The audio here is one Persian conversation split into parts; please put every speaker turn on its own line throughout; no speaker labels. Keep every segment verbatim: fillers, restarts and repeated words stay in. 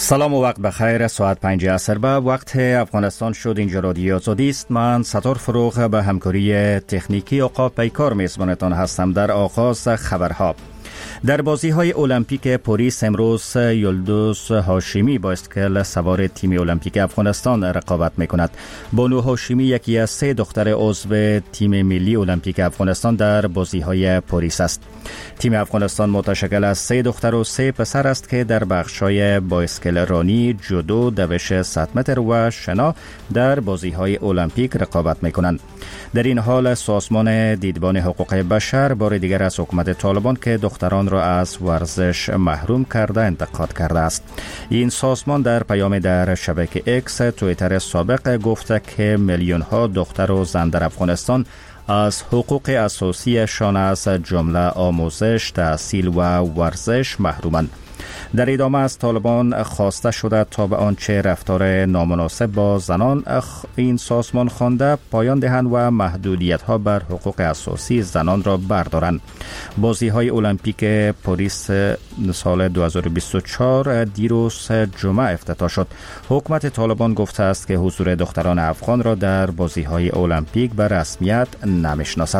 سلام و وقت بخیر. ساعت پنج عصر به وقت افغانستان شد. اینجا رادیو آزادی است. من ستار فروغ به همکاری تکنیکی عقاب پیکار میزبانتان هستم. در آغاز خبرها: در بازی های المپیک پاریس امروز یلدوز هاشمی با اسکل سوار تیم المپیک افغانستان رقابت میکند. بانو هاشمی یکی از سه دختر عضو تیم ملی المپیک افغانستان در بازی های پاریس است. تیم افغانستان متشکل از سه دختر و سه پسر است که در بخش‌های با اسکل رانی، جودو، دوش صد متر و شنا در بازی های المپیک رقابت میکنند. در این حال سازمان دیدبان حقوق بشر بار دیگر از حکومت طالبان که دختران را از ورزش محروم کرده انتقاد کرده است. این سازمان در پیام در شبکه اکس توییتر سابق گفته که میلیون ها دختر و زن در افغانستان از حقوق اساسیشان از جمله آموزش، تحصیل و ورزش محرومند. در ادامه از طالبان خواسته شده تا به آنچه رفتار نامناسب با زنان این سازمان خوانده پایان دهند و محدودیت ها بر حقوق اساسی زنان را بردارند. بازی های المپیک پاریس سال دو هزار و بیست و چهار دیروز جمعه افتتاح شد. حکومت طالبان گفته است که حضور دختران افغان را در بازی های المپیک به رسمیت نمیشناسد.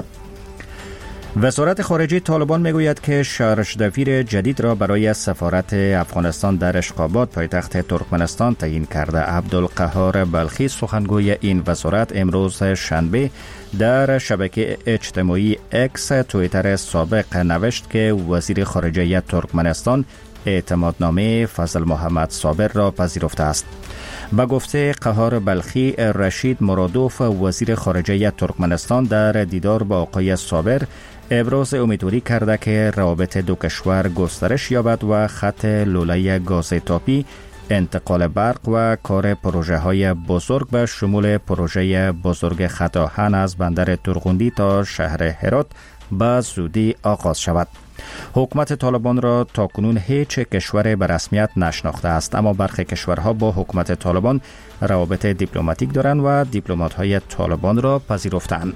وزارت خارجه طالبان میگوید که شارژدفیر جدید را برای سفارت افغانستان در اشخاباد پایتخت ترکمنستان تعیین کرده. عبدالقهار بلخی سخنگوی این وزارت امروز شنبه در شبکه اجتماعی اکس توییتر سابق نوشت که وزیر خارجه ترکمنستان اعتمادنامه فضل محمد صابر را پذیرفته است. با گفته قهار بلخی، رشید مرادوف وزیر خارجه ترکمنستان در دیدار با آقای صابر ابراز امیدواری کرده که روابط دو کشور گسترش یابد و خط لوله گاز تاپی، انتقال برق و کار پروژه های بزرگ به شمول پروژه بزرگ خط آهن از بندر ترغوندی تا شهر هرات به زودی آغاز شود. حکومت طالبان را تاکنون هیچ کشور به رسمیت نشناخته است، اما برخی کشورها با حکومت طالبان روابط دیپلماتیک دارند و دیپلمات‌های طالبان را پذیرفتند.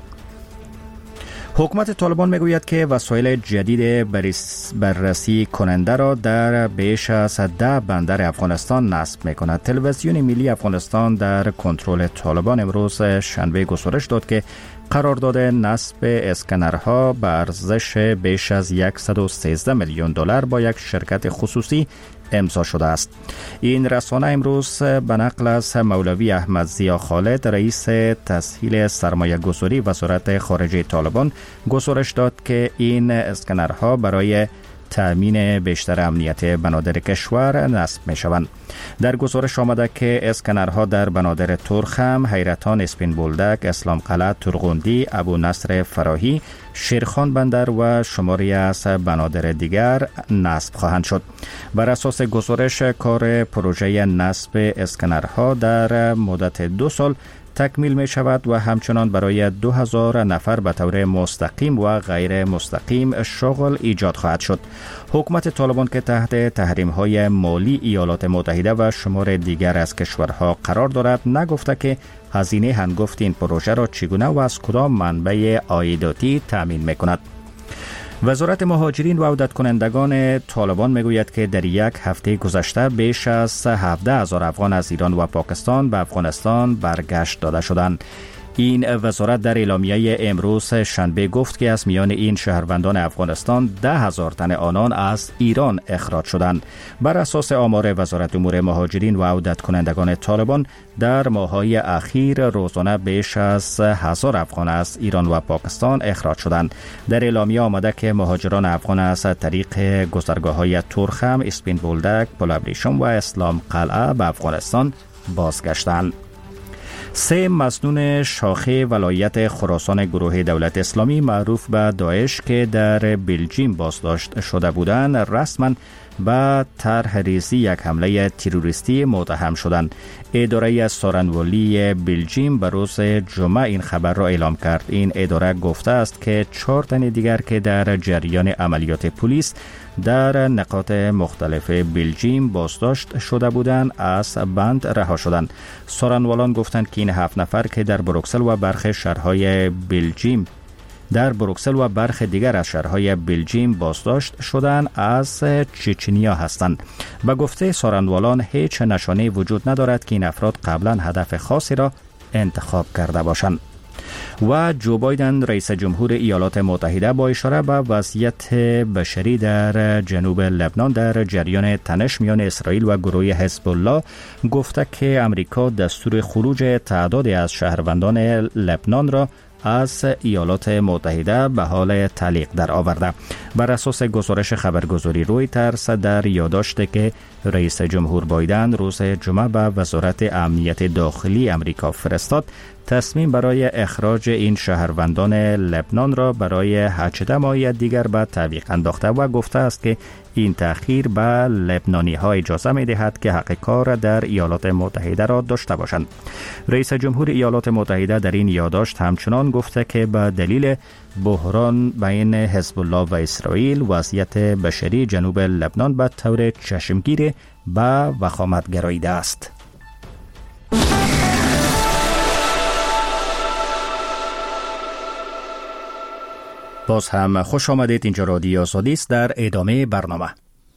حکومت طالبان میگوید که وسایل جدید بررسی کننده را در بیش از ده بندر افغانستان نصب میکند. تلویزیون ملی افغانستان در کنترل طالبان امروز شنبه گزارش داد که قرارداد نصب اسکنرها به ارزش بیش از صد و سیزده میلیون دلار با یک شرکت خصوصی امضا شده است. این رسانه امروز به نقل از مولوی احمد ضیا خالد رئیس تسهیل سرمایه گذاری وزارت خارجه طالبان گزارش داد که این اسکنرها برای تأمین بیشتر امنیت بنادر کشور نصب می شوند. در گزارش آمده که اسکنرها در بنادر ترخم، حیرتان، اسپین بولدک، اسلام قلعه، ترغوندی، ابو نصر فراهی، شیرخان بندر و شماری از بنادر دیگر نصب خواهند شد. بر اساس گزارش کار پروژه نصب اسکنرها در مدت دو سال تکمیل می شود و همچنان برای دو هزار نفر به طور مستقیم و غیر مستقیم شغل ایجاد خواهد شد. حکومت طالبان که تحت تحریم های مالی ایالات متحده و شمار دیگر از کشورها قرار دارد نگفته که هزینه هنگفت این پروژه را چگونه و از کدام منبع عایداتی تامین می کند. وزارت مهاجرین و عودت کنندگان طالبان میگوید که در یک هفته گذشته بیش از هفده هزار افغان از ایران و پاکستان به افغانستان برگشت داده شدند. این وزارت در اعلامیه امروز شنبه گفت که از میان این شهروندان افغانستان ده هزار تن آنان از ایران اخراج شدند. بر اساس آمار وزارت امور مهاجرین و عودت کنندگان طالبان در ماه‌های اخیر روزانه بیش از هزار افغان از ایران و پاکستان اخراج شدند. در اعلامیه آمده که مهاجران افغان از طریق گذرگاه‌های ترخم، اسپین بولدک، پل ابریشم و اسلام قلعه به افغانستان بازگشتند. سه مسنون شاخه ولایت خراسان گروه دولت اسلامی معروف به داعش که در بلژیم بازداشت شده بودند رسما به طرح ریزی یک حمله تروریستی متهم شدند. اداره سارنوالی بلژیم به روز جمعه این خبر را اعلام کرد. این اداره گفته است که چهار تن دیگر که در جریان عملیات پلیس در نقاط مختلف بلژیم بازداشت شده بودند از بند رها شدند. سارنوالان گفتند که این هفت نفر که در بروکسل و برخی شهرهای بلژیم در بروکسل و برخی دیگر از شهرهای بلژیم بازداشت شدند از چچنیا هستند. به گفته سارنوالان هیچ نشانه وجود ندارد که این افراد قبلا هدف خاصی را انتخاب کرده باشند. و جو بایدن رئیس جمهور ایالات متحده با اشاره به وضعیت بشری در جنوب لبنان در جریان تنش میان اسرائیل و گروه حزب الله گفته که امریکا دستور خروج تعدادی از شهروندان لبنان را از ایالات متحده به حال تعلیق در آورده. بر اساس گزارش خبرگزاری رویترز در یادداشتی که رئیس جمهور بایدن روز جمعه به وزارت امنیت داخلی امریکا فرستاد، تصمیم برای اخراج این شهروندان لبنان را برای هجده ماه دیگر به تعویق انداخته و گفته است که این تأخیر به لبنانی ها اجازه می دهد که حق کار در ایالات متحده را داشته باشند. رئیس جمهور ایالات متحده در این یادداشت همچنان گفته که به دلیل بحران بین حزب الله و اسرائیل وضعیت بشری جنوب لبنان به طور چشمگیر به وخامت گراییده است. باز هم خوش آمدید. اینجا رادیو آزادی است. در ادامه برنامه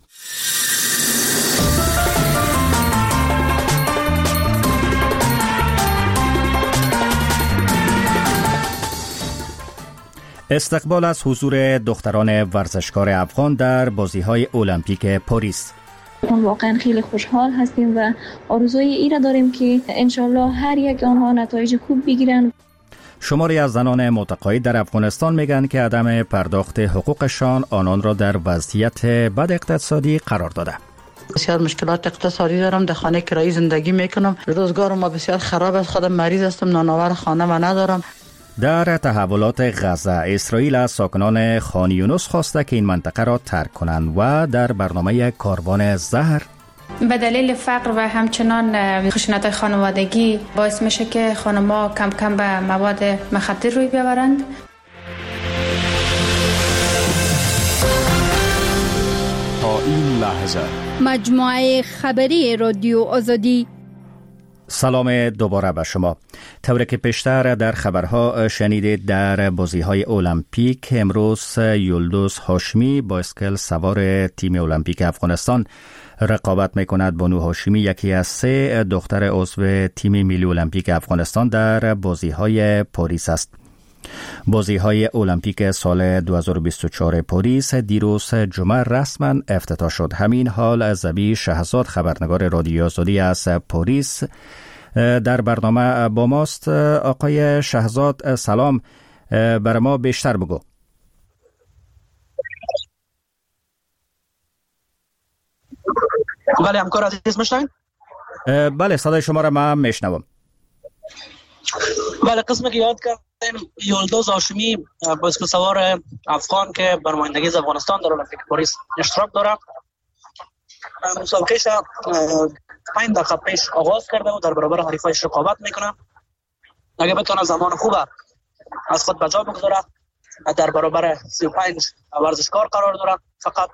استقبال از حضور دختران ورزشکار افغان در بازی‌های المپیک پاریس.
واقعا خیلی خوشحال هستیم و آرزوی ای را داریم که انشالله هر یک آنها نتایج خوب بگیرن.
شماری از زنان متقاعد در افغانستان میگن که عدم پرداخت حقوقشان آنان را در وضعیت بد اقتصادی قرار داده.
بسیار مشکلات اقتصادی دارم، در خانه کرایی زندگی میکنم، روزگار ما بسیار خراب است، خودم مریض هستم، نانآور خانه و ندارم.
در تحولات غزه، اسرائیل از ساکنان خان یونس خواسته که این منطقه را ترک کنند و در برنامه کاروان زهر
به دلیل فقر و همچنان خشونت خانوادگی باعث میشه که خانم‌ها کم کم به مواد مخدر روی بیاورند.
تا این لحظه
مجموعه خبری رادیو آزادی.
سلام دوباره به شما. طوری که پیشتر در خبرها شنیدید، در بازی‌های المپیک امروز یلدوز هاشمی با اسکل سوار تیم المپیک افغانستان رقابت میکند. بانو هاشمی یکی از سه دختر عضو تیم ملی المپیک افغانستان در بازی‌های پاریس است. بازی‌های المپیک سال دو هزار و بیست و چهار پاریس دیروز جمعه رسما افتتاح شد. همین حال زبی شهزاد، خبرنگار رادیو آزادی از پاریس، در برنامه با ماست. آقای شهزاد سلام، برای ما بیشتر بگو.
بله همکار عزیز میشنوید؟
بله صدای شما را من میشنوم.
بله، قسمی که یاد کردیم یلدوز هاشمی بایسکل سوار افغان که بر نمایندگی از افغانستان در المپیک پاریس اشتراک داره، مسابقهش پنج دقیقه پیش آغاز کرده و در برابر حریفایش رقابت میکنه. اگه بتونه زمان خوبه از خود بجا بگذاره، در برابر سی و پنج ورزشکار قرار داره. فقط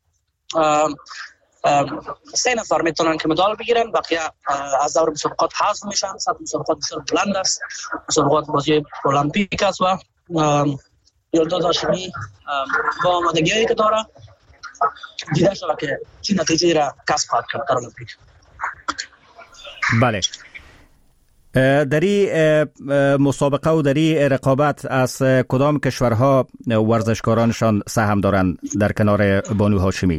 سه نفر میتونن که مدال بگیرن، بقیه از دور مسابقات حذف میشن. سطح مسابقات بسیار بلند است، مسابقات بازی المپیک است و یلدوز هاشمی با آمادگی‌هایی که داره دیده شده که چه نتیجه را کسب خواهد کرد در المپیک.
بله، در این مسابقه و در این رقابت از کدام کشورها ورزشکارانشان سهم دارند در کنار بانو هاشمی؟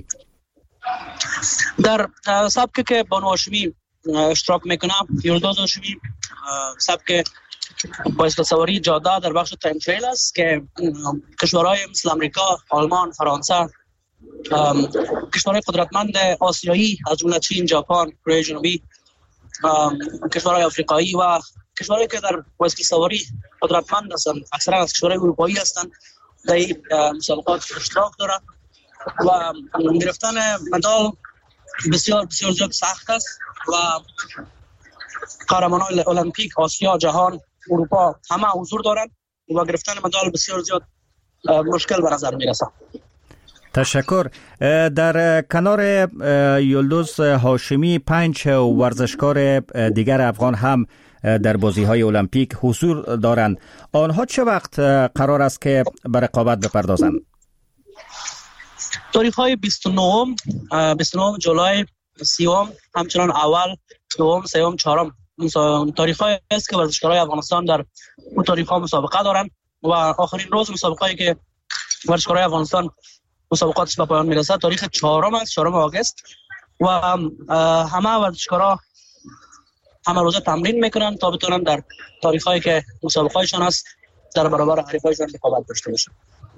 در سبکی که بانو هاشمی اشتراک میکنه، یلدوز هاشمی سبک بایسکل سواری جاده در بخش تایم تریل است که کشورهای مثل امریکا، آلمان، فرانسه، کشورهای قدرتمند آسیایی از جمله چین، ژاپن، کره جنوبی، کشورهای آفریقایی و کشورهایی که در بایسکل سواری قدرتمند هستند اکثرا از کشورهای اروپایی هستند در این مسابقات اشتراک دارند و گرفتن مدال بسیار بسیار زیاد سخت است و قهرمانان المپیک آسیا، جهان، اروپا همه حضور دارند و گرفتن مدال بسیار زیاد مشکل به نظر میرسه.
تشکر. در کنار یلدوز هاشمی پنج ورزشکار دیگر افغان هم در بازی‌های المپیک حضور دارند. آنها چه وقت قرار است که به رقابت بپردازند؟
تاریخ‌های بیست و نه بیست و نه جولای، سیوم، همچنان اول، دوم، سوم، چهارم تاریخ‌های است که ورزشکارای افغانستان در اون تاریخ‌ها مسابقه دارند و آخرین روز مسابقه‌ای که ورزشکارای افغانستان مسابقاتش به پایان میرسه تاریخ چهارم است، چهارم آگوست، و همه ورزشکارا همه روزه تمرین میکنن تا بتونن در تاریخ‌هایی که مسابقه‌ایشان است در برابر حریفایشان رقابت داشته باشند.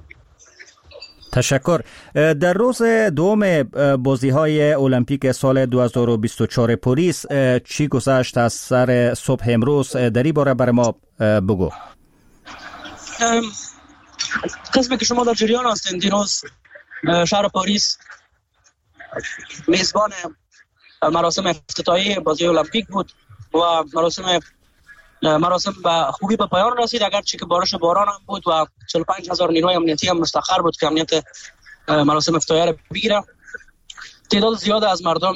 تشکر. در روز دوم بازی‌های المپیک سال دو هزار و بیست و چهار پاریس چی گذشت از سر صبح امروز؟ در این باره برای ما بگو.
قسمی که شما در جریان هستین، دیروز شهر پاریس میزبان مراسم افتتاحیه بازی المپیک بود و مراسم مراسم به خوبی به پایان رسید، اگرچه که بارش باران هم بود و چهل و پنج هزار نیروی امنیتی هم مستقر بود که امنیت مراسم افتتاحیه را بگیره. تعداد زیاد از مردم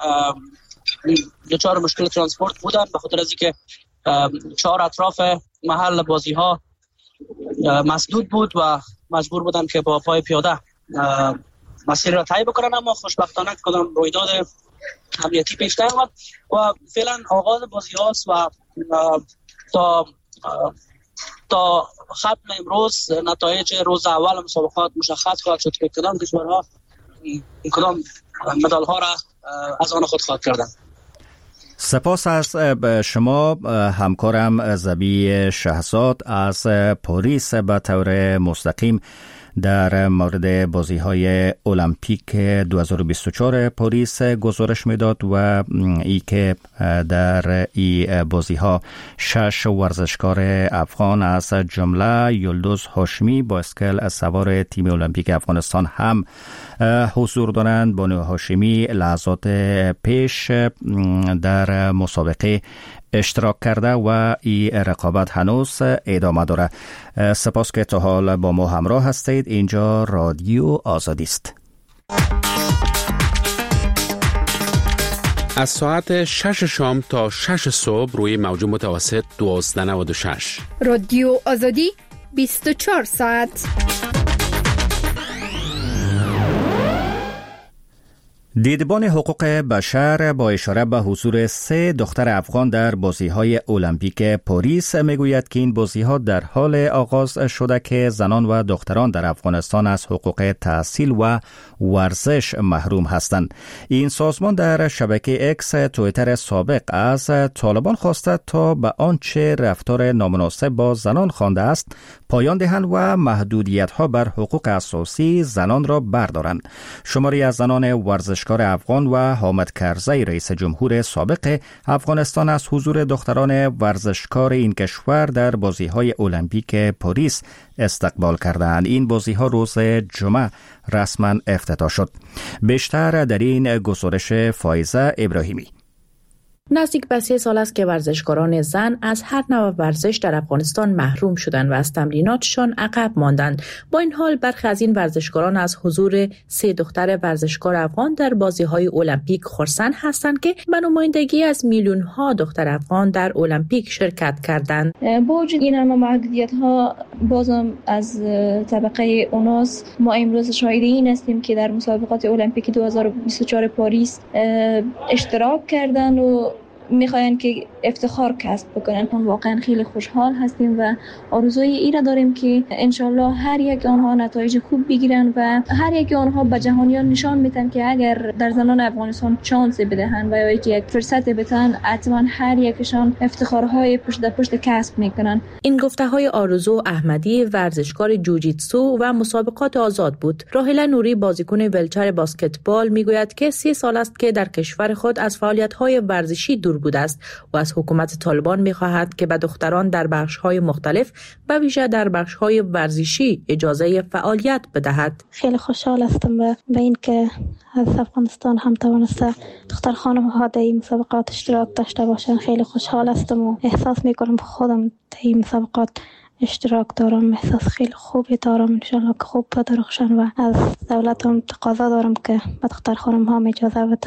دچار مشکل ترانسپورت بودند به خاطر از اینکه چهار اطراف محل بازی ها مسدود بود و مجبور بودند که با پای پیاده مسیر را طی بکنن، اما خوشبختانه کدام رویداد امنیتی پیش نیامد و فعلا آغاز بازی هاست و تا تا ختم امروز نتایج روز اول مسابقات مشخص خواهد شد که کدام کشورها کدام مدال ها را از آن خود خواهد کردن.
سپاس از شما همکارم زبی شهزاد از پاریس به طور مستقیم در مورد بازی‌های المپیک دو هزار و بیست و چهار پاریس گزارش میداد و ای که در این بازی‌ها شش ورزشکار افغان از جمله یلدوز هاشمی با اسکل سوار تیم المپیک افغانستان هم حضور دارند. بانو هاشمی لحظات پیش در مسابقه اشتراک کرده و این رقابت هنوز ادامه داره. سپاس که تا حال با ما همراه هستید. اینجا رادیو آزادی است.
از ساعت شش شام تا شش صبح روی موج متوسط دوازده و نود و شش.
رادیو آزادی بیست و چهار ساعت.
دیدبان حقوق بشر با اشاره به حضور سه دختر افغان در بازی‌های المپیک پاریس میگوید که این بازی‌ها در حال آغاز شده که زنان و دختران در افغانستان از حقوق تحصیل و ورزش محروم هستند. این سازمان در شبکه اکس توییتر سابق از طالبان خواسته تا به آنچه رفتار نامناسب با زنان خوانده است پایان دهند و محدودیت‌ها بر حقوق اساسی زنان را بردارند. شماری از زنان ورزش ورزشکار افغان و حامد کرزی رئیس جمهور سابق افغانستان از حضور دختران ورزشکار این کشور در بازی‌های المپیک پاریس استقبال کردند. این بازی‌ها روز جمعه رسما افتتاح شد. بیشتر در این گزارش فایزه ابراهیمی.
نزدیک به سه سال است که ورزشکاران زن از هر نوع ورزش در افغانستان محروم شدند و از تمریناتشان عقب ماندند. با این حال برخی از این ورزشکاران از حضور سه دختر ورزشکار افغان در بازی‌های المپیک خرسند هستند که به نمایندگی از میلیون‌ها دختر افغان در المپیک شرکت کردند.
با وجود این همه محدودیت‌ها بازم از طبقه اوناس ما امروز شاهد این هستیم که در مسابقات المپیک دو هزار و بیست و چهار پاریس اشتراک کردند و میخواین که افتخار کسب بکنن. ما واقعا خیلی خوشحال هستیم و آرزوی ای را داریم که انشالله هر یک آنها نتایج خوب بگیرن و هر یک آنها به جهانیان نشان میدن که اگر در زنان افغانستان شانس بدهن و یا یک فرصت بدن حتما هر یکشان افتخارهای پشت در پشت کسب میکنن.
این گفته های آرزو احمدی ورزشکار جوجیتسو و مسابقات آزاد بود. راحله نوری بازیکن ویلچر بسکتبال میگوید که سی سال است که در کشور خود از فعالیت‌های ورزشی دور بوده است و از حکومت طالبان می‌خواهد که به دختران در بخش‌های مختلف به ویژه در بخش‌های ورزشی اجازه فعالیت بدهد.
خیلی خوشحال هستم به این که از افغانستان هم توانسته دختر خانم‌ها در این مسابقات اشتراک داشته باشند. خیلی خوشحال هستم و احساس می‌کنم خودم در این مسابقات اشتراک دارم. احساس خیلی خوبی دارم. انشالله که خوب بدرخشن و از دولت هم تقاضا دارم که به دختر خانم‌ها اجازه بدن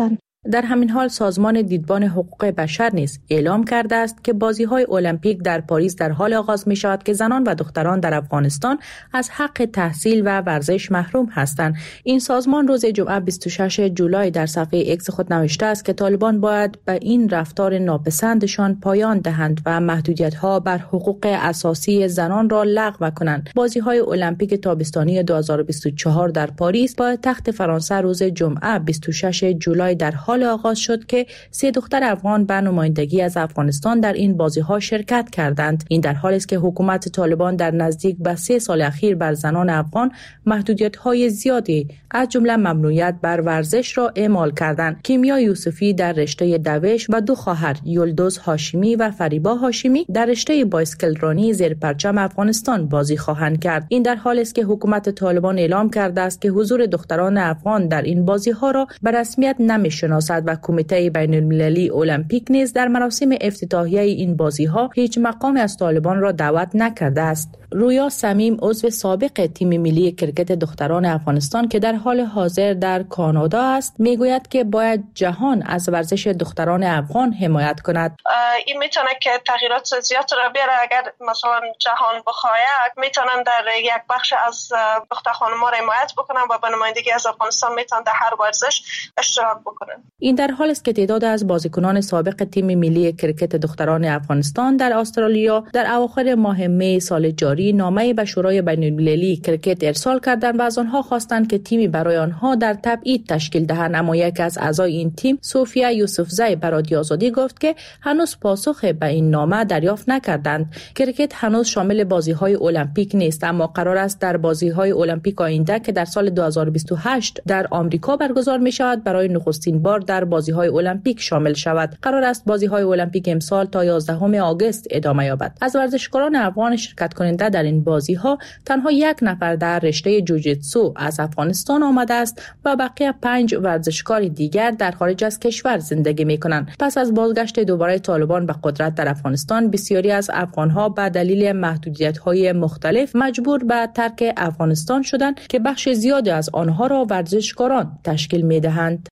در همین حال سازمان دیدبان حقوق بشر نیز اعلام کرده است که بازی‌های المپیک در پاریس در حال آغاز می‌شود که زنان و دختران در افغانستان از حق تحصیل و ورزش محروم هستند. این سازمان روز جمعه بیست و ششم جولای در صفحه ایکس خود نوشته است که طالبان باید به این رفتار ناپسندشان پایان دهند و محدودیت‌ها بر حقوق اساسی زنان را لغو کنند. بازی‌های المپیک تابستانی دو هزار و بیست و چهار در پاریس با تخت فرانسه روز جمعه بیست و ششم جولای در حال آغاز شد که سه دختر افغان به نمایندگی از افغانستان در این بازی‌ها شرکت کردند. این در حالی است که حکومت طالبان در نزدیک به سه سال اخیر بر زنان افغان محدودیت‌های زیادی از جمله ممنوعیت بر ورزش را اعمال کردند. کیمیا یوسفی در رشته دوش و دو خواهر یلدوز هاشمی و فریبا هاشمی در رشته بایسکل رانی زیر پرچم افغانستان بازی خواهند کرد. این در حالی است که حکومت طالبان اعلام کرده است که حضور دختران افغان در این بازی‌ها را به رسمیت نمی‌شناسد و کمیته بین‌المللی المپیک نیز در مراسم افتتاحیه این بازی‌ها هیچ مقامی از طالبان را دعوت نکرده است. رویا سمیم عضو سابق تیم ملی کرکت دختران افغانستان که در حال حاضر در کانادا است میگوید که باید جهان از ورزش دختران افغان حمایت کند.
این میتونه که تغییرات زیاد را بیاره. اگر مثلا جهان بخواهد میتونن در یک بخش از دختر خانم‌ها را حمایت بکنن و به نمایندگی از افغانستان میتونن در هر ورزش اشتراک بکنن. این
در حالی است که تعداد از بازیکنان سابق تیم ملی کرکت دختران افغانستان در استرالیا در اواخر ماه می سال جاری نامه به شورای بین‌المللی کرکت ارسال کردند و از آنها خواستند که تیمی برای آنها در تبعید تشکیل دهند. اما یک از اعضای این تیم سوفیا یوسفزی به رادیو آزادی گفت که هنوز پاسخ به این نامه دریافت نکردند. کرکت هنوز شامل بازی‌های المپیک نیست، اما قرار است در بازی‌های المپیک آینده که در سال دو هزار و بیست و هشت در آمریکا برگزار می‌شود برای نخستین بار در بازی‌های المپیک شامل شود. قرار است بازی‌های المپیک امسال تا یازدهم آگوست ادامه یابد. از ورزشکاران افغان شرکت کننده در این بازی‌ها تنها یک نفر در رشته جوجیتسو از افغانستان آمده است و بقیه پنج ورزشکار دیگر در خارج از کشور زندگی می‌کنند. پس از بازگشت دوباره طالبان به قدرت در افغانستان، بسیاری از افغان‌ها به دلیل محدودیت‌های مختلف مجبور به ترک افغانستان شدند که بخش زیادی از آنها را ورزشکاران تشکیل می‌دهند.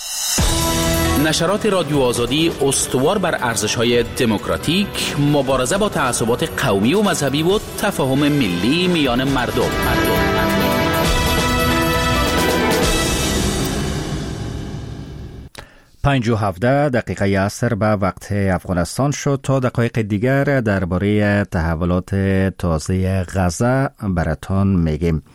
نشرات رادیو آزادی استوار بر ارزش‌های دموکراتیک، مبارزه با تعصبات قومی و مذهبی و تفاهم ملی میان مردم. مردم.
پنج و هفده دقیقه عصر به وقت افغانستان شد. تا دقایق دیگر درباره تحولات تازه غزه براتان میگیم.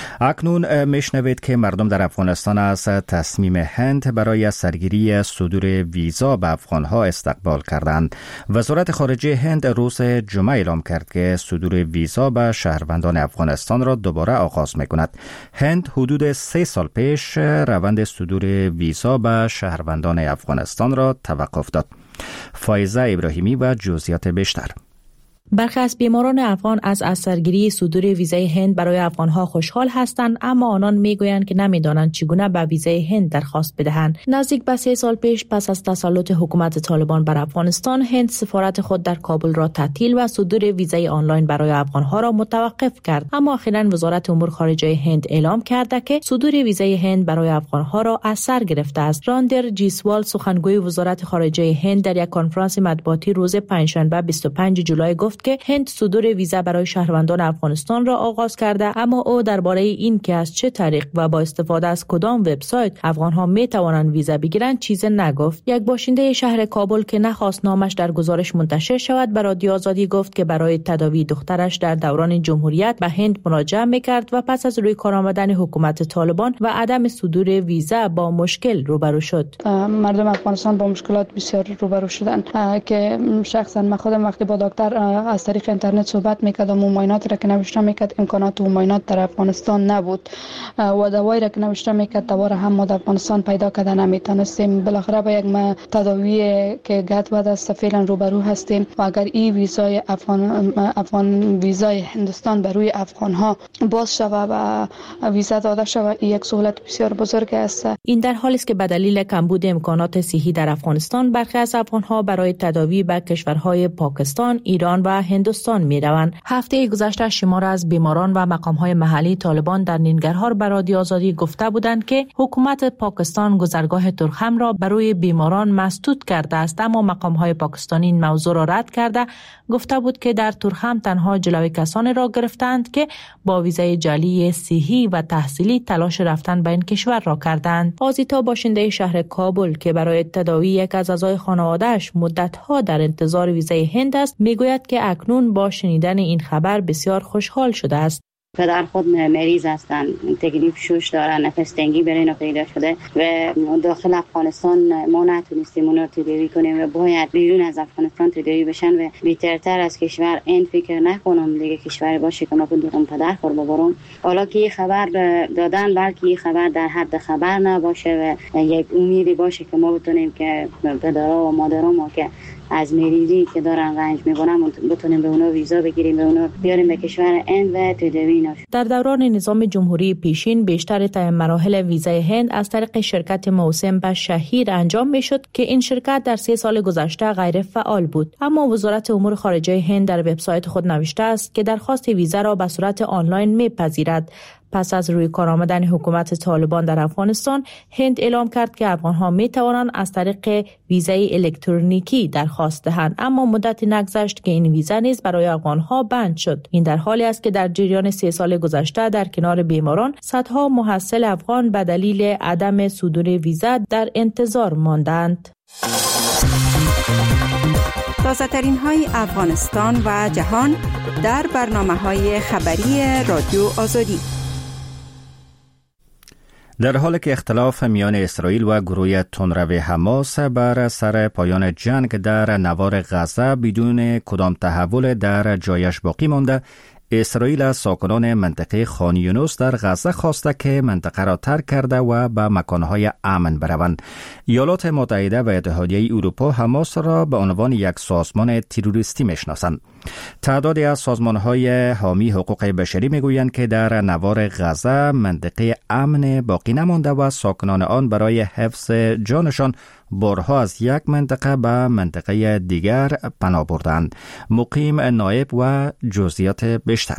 اکنون میشنوید که مردم در افغانستان از تصمیم هند برای سرگیری صدور ویزا به افغانها استقبال کردند. وزارت خارجه هند روز جمعه اعلام کرد که صدور ویزا به شهروندان افغانستان را دوباره آغاز میکند. هند حدود سه سال پیش روند صدور ویزا به شهروندان افغانستان را توقف داد. فایزه ابراهیمی و جزئیات بیشتر.
برخی از بیماران افغان از از سرگیری صدور ویزای هند برای افغانها خوشحال هستند، اما آنان میگویند که نمیدانند چگونه به ویزای هند درخواست بدهند. نزدیک به سه سال پیش پس از تسلط حکومت طالبان بر افغانستان، هند سفارت خود در کابل را تعطیل و صدور ویزای آنلاین برای افغانها را متوقف کرد. اما اخیراً وزارت امور خارجه هند اعلام کرده که صدور ویزای هند برای افغانها را از سر گرفته است. راندر جیسوال سخنگوی وزارت خارجه هند در یک کنفرانس مطبوعاتی روز پنجشنبه بیست و پنجم جولای گفت که هند صدور ویزا برای شهروندان افغانستان را آغاز کرده، اما او درباره این که از چه طریق و با استفاده از کدام وبسایت افغانها می توانند ویزا بگیرند چیزی نگفت. یک باشنده شهر کابل که نخواست نامش در گزارش منتشر شود به رادیو آزادی گفت که برای تداوی دخترش در دوران جمهوریت به هند مراجعه می‌کرد و پس از روی کار آمدن حکومت طالبان و عدم صدور ویزا با مشکل روبرو شد.
مردم افغانستان با مشکلات بسیار روبرو شدند که شخصا من خودم وقتی با دکتر از طریق اینترنت صحبت میکردم و معاینات را که نوشته میکرد امکانات و معاینات در افغانستان نبود و دوایی را که نوشته میکرد دوباره هم ما در افغانستان پیدا کرده نمیتونستیم. بالاخره با یک تداوی که گت بعد از فعلا روبرو هستیم و اگر این ویزای افغان افغان ویزای هندوستان بر روی افغان ها باز شوه و ویزا داده شوه، این یک سهولت بسیار بزرگ است.
این در حالی است که به دلیل کمبود امکانات صحی در افغانستان برخی از افغان ها برای تداوی به کشورهای پاکستان، ایران و به هندوستان می روند. هفته گذشته شمار از بیماران و مقام‌های محلی طالبان در ننگرهار به رادیو آزادی گفته بودند که حکومت پاکستان گذرگاه ترخم را برای بیماران مسدود کرده است، اما مقام‌های پاکستانی این موضوع را رد کرده گفته بود که در ترخم تنها جلوی کسانی را گرفتند که با ویزای جعلی صحی و تحصیلی تلاش رفتن به این کشور را کردند. آزیتا باشنده شهر کابل که برای تداوی یک از اعضای خانواده‌اش مدت‌ها در انتظار ویزای هند است، میگوید که اکنون با شنیدن این خبر بسیار خوشحال شده است.
پدر خود مریض هستند، تکلیف شوش دارن، نفس تنگی برای اینا پیدا شده و داخل افغانستان ما نتونستیم اونا رو تداوی کنیم و باید بیرون از افغانستان تداوی بشن و بهترتر از کشور این فکر نکنم دیگه کشور باشه که ما بتونیم پدر خور ببرم. حالا که این خبر دادن بلکه این خبر در حد خبر نباشه و یک امیدی باشه که ما بتونیم که پدرها و مادرها ما که از مریضی که دارن رنج میبرن بتونیم به اونا ویزا بگیریم، به اونا بیاریم به کشور هند و تداوی نشون.
در دوران نظام جمهوری پیشین بیشتر طی مراحل ویزای هند از طریق شرکت موسم به شهیر انجام میشد که این شرکت در سه سال گذشته غیر فعال بود، اما وزارت امور خارجه هند در وبسایت خود نوشته است که درخواست ویزا را به صورت آنلاین میپذیرد. پس از روی کار آمدن حکومت طالبان در افغانستان، هند اعلام کرد که افغان‌ها می توانند از طریق ویزای الکترونیکی درخواست دهند، اما مدتی نگذشت که این ویزا نیز برای افغان‌ها بند شد. این در حالی است که در جریان سه سال گذشته در کنار بیماران، صدها محصل افغان به دلیل عدم صدور ویزا در انتظار ماندند.
تازه ترین های افغانستان و جهان در برنامه‌های خبری رادیو آزادی.
در حالی که اختلاف میان اسرائیل و گروه تندرو حماس بر سر پایان جنگ در نوار غزه بدون کدام تحول در جایش باقی مانده، اسرائیل از ساکنان منطقه خان یونس در غزه خواسته که منطقه را ترک کرده و به مکانهای امن بروند. ایالات متحده و اتحادیه اروپا حماس را به عنوان یک سازمان تروریستی میشناسند. تعدادی از سازمانهای حامی حقوق بشری میگویند که در نوار غزه منطقه امن باقی نمانده و ساکنان آن برای حفظ جانشان بارها از یک منطقه به منطقه دیگر پناه بردند. مقیم نایب و جزئیات بیشتر.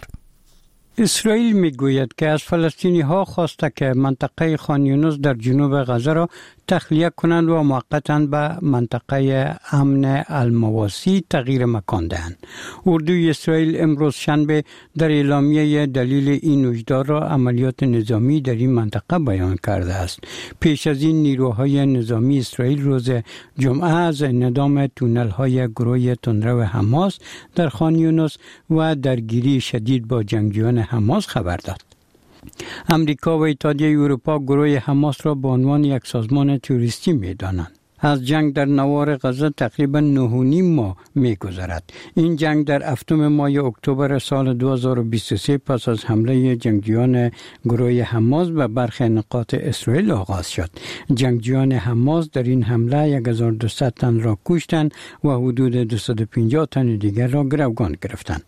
اسرائیل میگوید که از فلسطینی ها خواسته که منطقه خان یونس در جنوب غزه را تخلیه کنند و موقتا به منطقه امن المواسی تغییر مکان دهند. اردوی اسرائیل امروز شنبه در اعلامیه دلیل این هشدار را عملیات نظامی در این منطقه بیان کرده است. پیش از این نیروهای نظامی اسرائیل روز جمعه از انهدام تونل های گروه تندرو حماس در خان یونس و درگیری شدید با جنگجویان حماس خبر داد. امریکا و اتحادیه اروپا گروه حماس را به عنوان یک سازمان تروریستی می‌دانند. از جنگ در نوار غزه تقریباً نه و نیم ماه می‌گذرد. این جنگ در هفتم ماه اکتبر سال دو هزار و بیست و سه پس از حمله جنگجویان گروه حماس به برخی نقاط اسرائیل آغاز شد. جنگجویان حماس در این حمله هزار و دویست تن را کشتند و حدود دویست و پنجاه تن دیگر را گروگان گرفتند.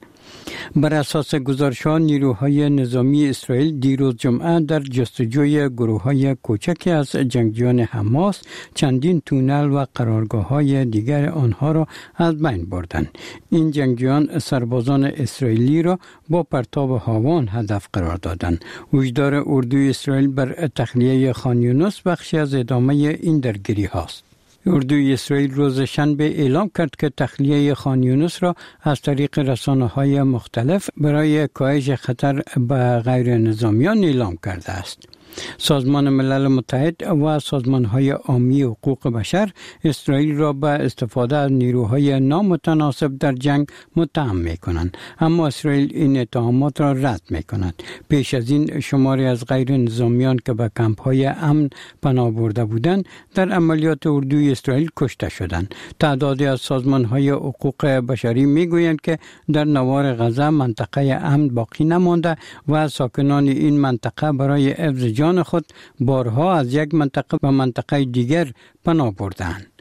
بر اساس گزارش‌ها نیروهای نظامی اسرائیل دیروز جمعه در جستجوی گروه‌های کوچکی از جنگجویان حماس چندین تونل و قرارگاه‌های دیگر آنها را از بین بردند. این جنگجویان سربازان اسرائیلی را با پرتاب هاوان هدف قرار دادند. هشدار اردوی اسرائیل بر تخلیه خان یونس بخشی از ادامه این درگیری هاست. اردوی اسرائیل روز شنبه اعلام کرد که تخلیه خان یونس را از طریق رسانه‌های مختلف برای کاهش خطر به غیر نظامیان اعلام کرده است. سازمان ملل متحد و سازمان‌های عامی حقوق بشر اسرائیل را به استفاده از نیروهای نامتناسب در جنگ متهم می‌کنند، اما اسرائیل این اتهامات را رد می‌کند. پیش از این شماری از غیر نظامیان که به کمپ‌های امن پناه برده بودند در عملیات اردوی اسرائیل کشته شدند. تعدادی از سازمان‌های حقوق بشری می‌گویند که در نوار غزه منطقه امن باقی نمانده و ساکنان این منطقه برای حفظ جان خود بارها از یک منطقه به منطقه دیگر پناه بردند.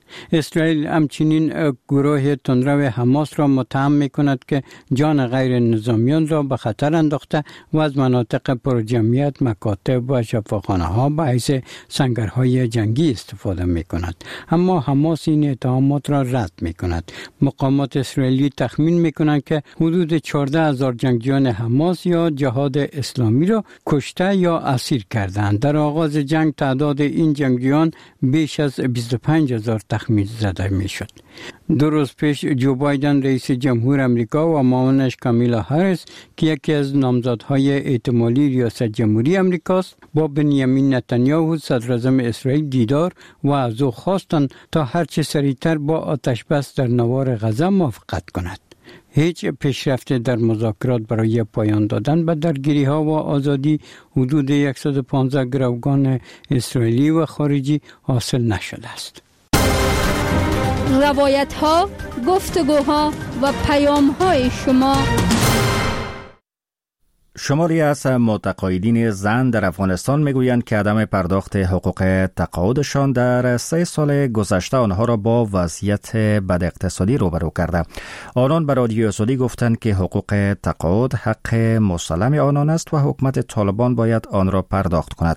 اسرائیل همچنین گروه تندرو حماس را متهم می کند که جان غیر نظامیان را به خطر انداخته و از مناطق پرجمعیت مکاتب و شفاخانه ها به حیث سنگرهای جنگی استفاده می کند. اما حماس این اتهامات را رد می کند. مقامات اسرائیلی تخمین می کنند که حدود چهارده هزار جنگجویان حماس یا جهاد اسلامی را کشته یا اسیر کردند. در آغاز جنگ تعداد این جنگجویان بیش از بیست و پنج هزار تخمین زده می شد. دو روز پیش جو بایدن رئیس جمهور امریکا و معاونش کامیلا هریس که یکی از نامزدهای احتمالی ریاست جمهوری امریکاست با بنیامین نتانیاهو صدر اعظم اسرائیل دیدار و از او خواستند تا هرچه سریعتر با آتش بس در نوار غزه موافقت کند. هیچ پیشرفت در مذاکرات برای پایان دادن به درگیری ها و آزادی حدود صد و پانزده گروگان اسرائیلی و خارجی حاصل نشده است.
روایت ها، گفتگوها و پیام های شما.
شماری از متقاعدین زن در افغانستان میگویند که عدم پرداخت حقوق تقاعدشان در سه سال گذشته آنها را با وضعیت بد اقتصادی روبرو کرده. آنان به رادیو آزادی گفتند که حقوق تقاعد حق مسلم آنان است و حکومت طالبان باید آن را پرداخت کند.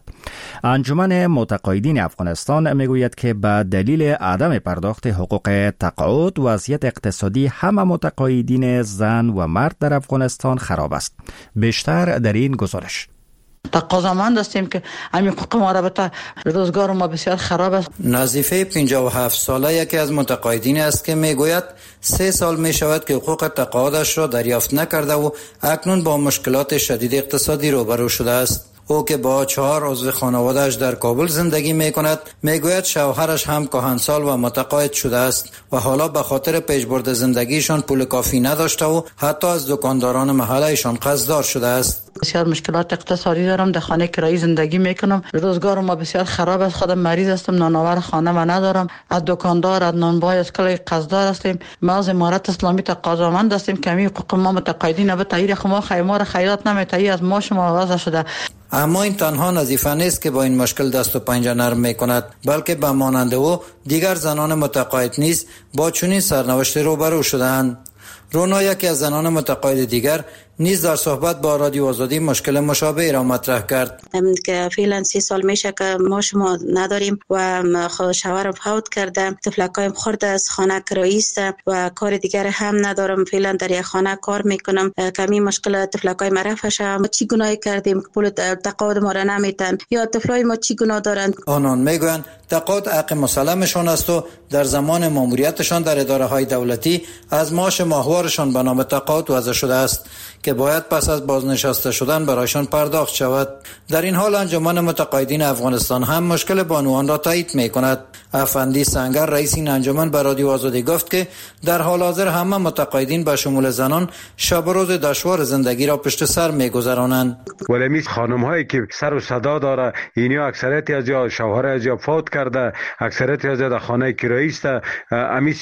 انجمن متقاعدین افغانستان میگوید که به دلیل عدم پرداخت حقوق تقاعد وضعیت اقتصادی همه متقاعدین زن و مرد در افغانستان خراب است. بیشتر در این گزارش.
تقاضامند هستیم که همین حقوق ما را بتا روزگار ما بسیار خراب است.
نظیفه پنجاه و هفت ساله یکی از متقاعدین است که میگوید سه سال می شود که حقوق تقاعدش را دریافت نکرده و اکنون با مشکلات شدید اقتصادی روبرو شده است. او که با چهار عضو خانواده‌اش در کابل زندگی می کند میگوید شوهرش هم کهنسال و متقاعد شده است و حالا به خاطر پیشبرد زندگیشان پول کافی نداشته و حتی از دکانداران محلهشان قرضدار شده است.
بسیار مشکلات اقتصادی دارم، در خانه کرایی زندگی میکنم، روزگار ما بسیار خراب است، خودم مریض هستم، نانآور خانه و ندارم، از دکاندار از نانبای از کلی قرضدار هستیم. ما از امارت اسلامی تقاضامند هستیم که همین حقوق ما متقاعدین به تایید خما خیمار خیرات نمیتایی از ما شما وضع شده.
اما این تنها نظیفه نیست که با این مشکل دست و پنجه نرم می کند، بلکه به مانند او دیگر زنان متقاعد نیز با چنین سرنوشت روبرو شده‌اند. رونا یکی از زنان متقاعد دیگر نیز در صحبت با رادیو آزادی مشکل مشابه را مطرح کرد.
که فعلا سی سال میشه که ما شما نداریم و شوهرم فوت کرده، طفلکایم خورده از خانه کرایی است و کار دیگر هم ندارم، فعلا در یک خانه کار میکنم. کمی مشکل طفلکای ما رفشه. ما چی گناهی کردیم که پول تقاعد ما را نمیتن یا طفلای ما چی گناه دارند؟
آنان میگویند تقاعد حق مسلمشان است و در زمان ماموریتشان در اداره های دولتی از معاش ماهوارشان به نام تقاعد وضع شده است که باید پس از بازنشسته شدن برایشان پرداخت شود. در این حال انجمن متقاعدین افغانستان هم مشکل بانوان را تایید می کند. افندی سنگر رئیس این انجمن به رادیو آزادی گفت که در حال حاضر همه متقاعدین به شمول زنان شب و روز دشوار زندگی را پشت سر می گذرانند.
ولی می خانم هایی که سر و صدا داره، اینیا اکثریتی از یا شوهر از یا فوت کرده، اکثریتی از در خانه کرایی است، امی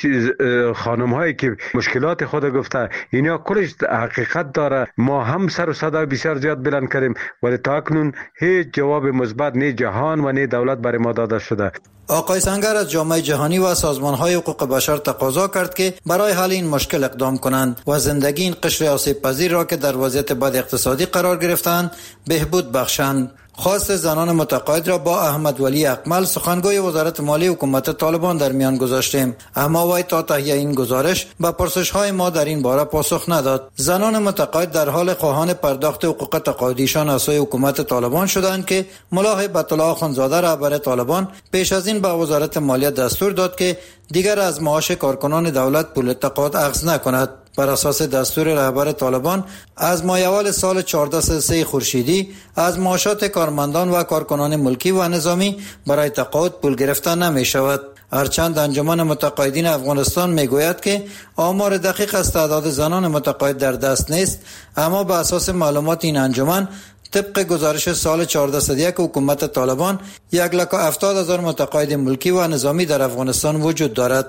خانم هایی که مشکلات خود گفته، اینیا کلش حقیقت داره. ما هم سر و صدا بسیار زیاد بلند کردیم ولی تا اکنون هیچ جواب مثبت نه جهان و نه دولت برای ما داده شده.
آقای سنگر از جامعه جهانی و سازمان‌های حقوق بشر تقاضا کرد که برای حل این مشکل اقدام کنند و زندگی این قشر آسیب پذیر را که در وضعیت بد اقتصادی قرار گرفتند بهبود بخشند. خواست زنان متقاعد را با احمد ولی اکمل سخنگوی وزارت مالی حکومت طالبان در میان گذاشتیم، اما وی تا تهیه این گزارش به پرسش‌های ما در این باره پاسخ نداد. زنان متقاعد در حال خواهان پرداخت حقوق تقاعدیشان از سوی حکومت طالبان شدند که ملا هیبت الله اخندزاده رهبر طالبان پیش از این به وزارت مالیه دستور داد که دیگر از معاش کارکنان دولت پول تقاعد اخذ نکند. بر اساس دستور رهبر طالبان از مایوال سال چهارده صد و سه خورشیدی از معاشات کارمندان و کارکنان ملکی و نظامی برای تقاعد پول گرفته نمی شود. هرچند انجمن متقاعدین افغانستان می گوید که آمار دقیق از تعداد زنان متقاعد در دست نیست، اما به اساس معلومات این انجمن طبق گزارش سال چهارده صد و یک حکومت طالبان یک لک و هفتاد هزار متقاعد ملکی و نظامی در افغانستان وجود دارد.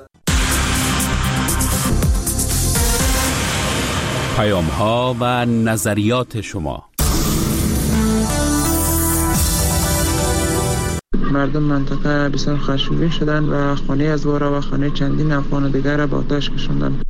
پیام ها و نظریات شما.
مردم منطقه بسیار خشمگین شدند و خانه از بارا و خانه چندین افغان دیگر را به آتش کشاندند.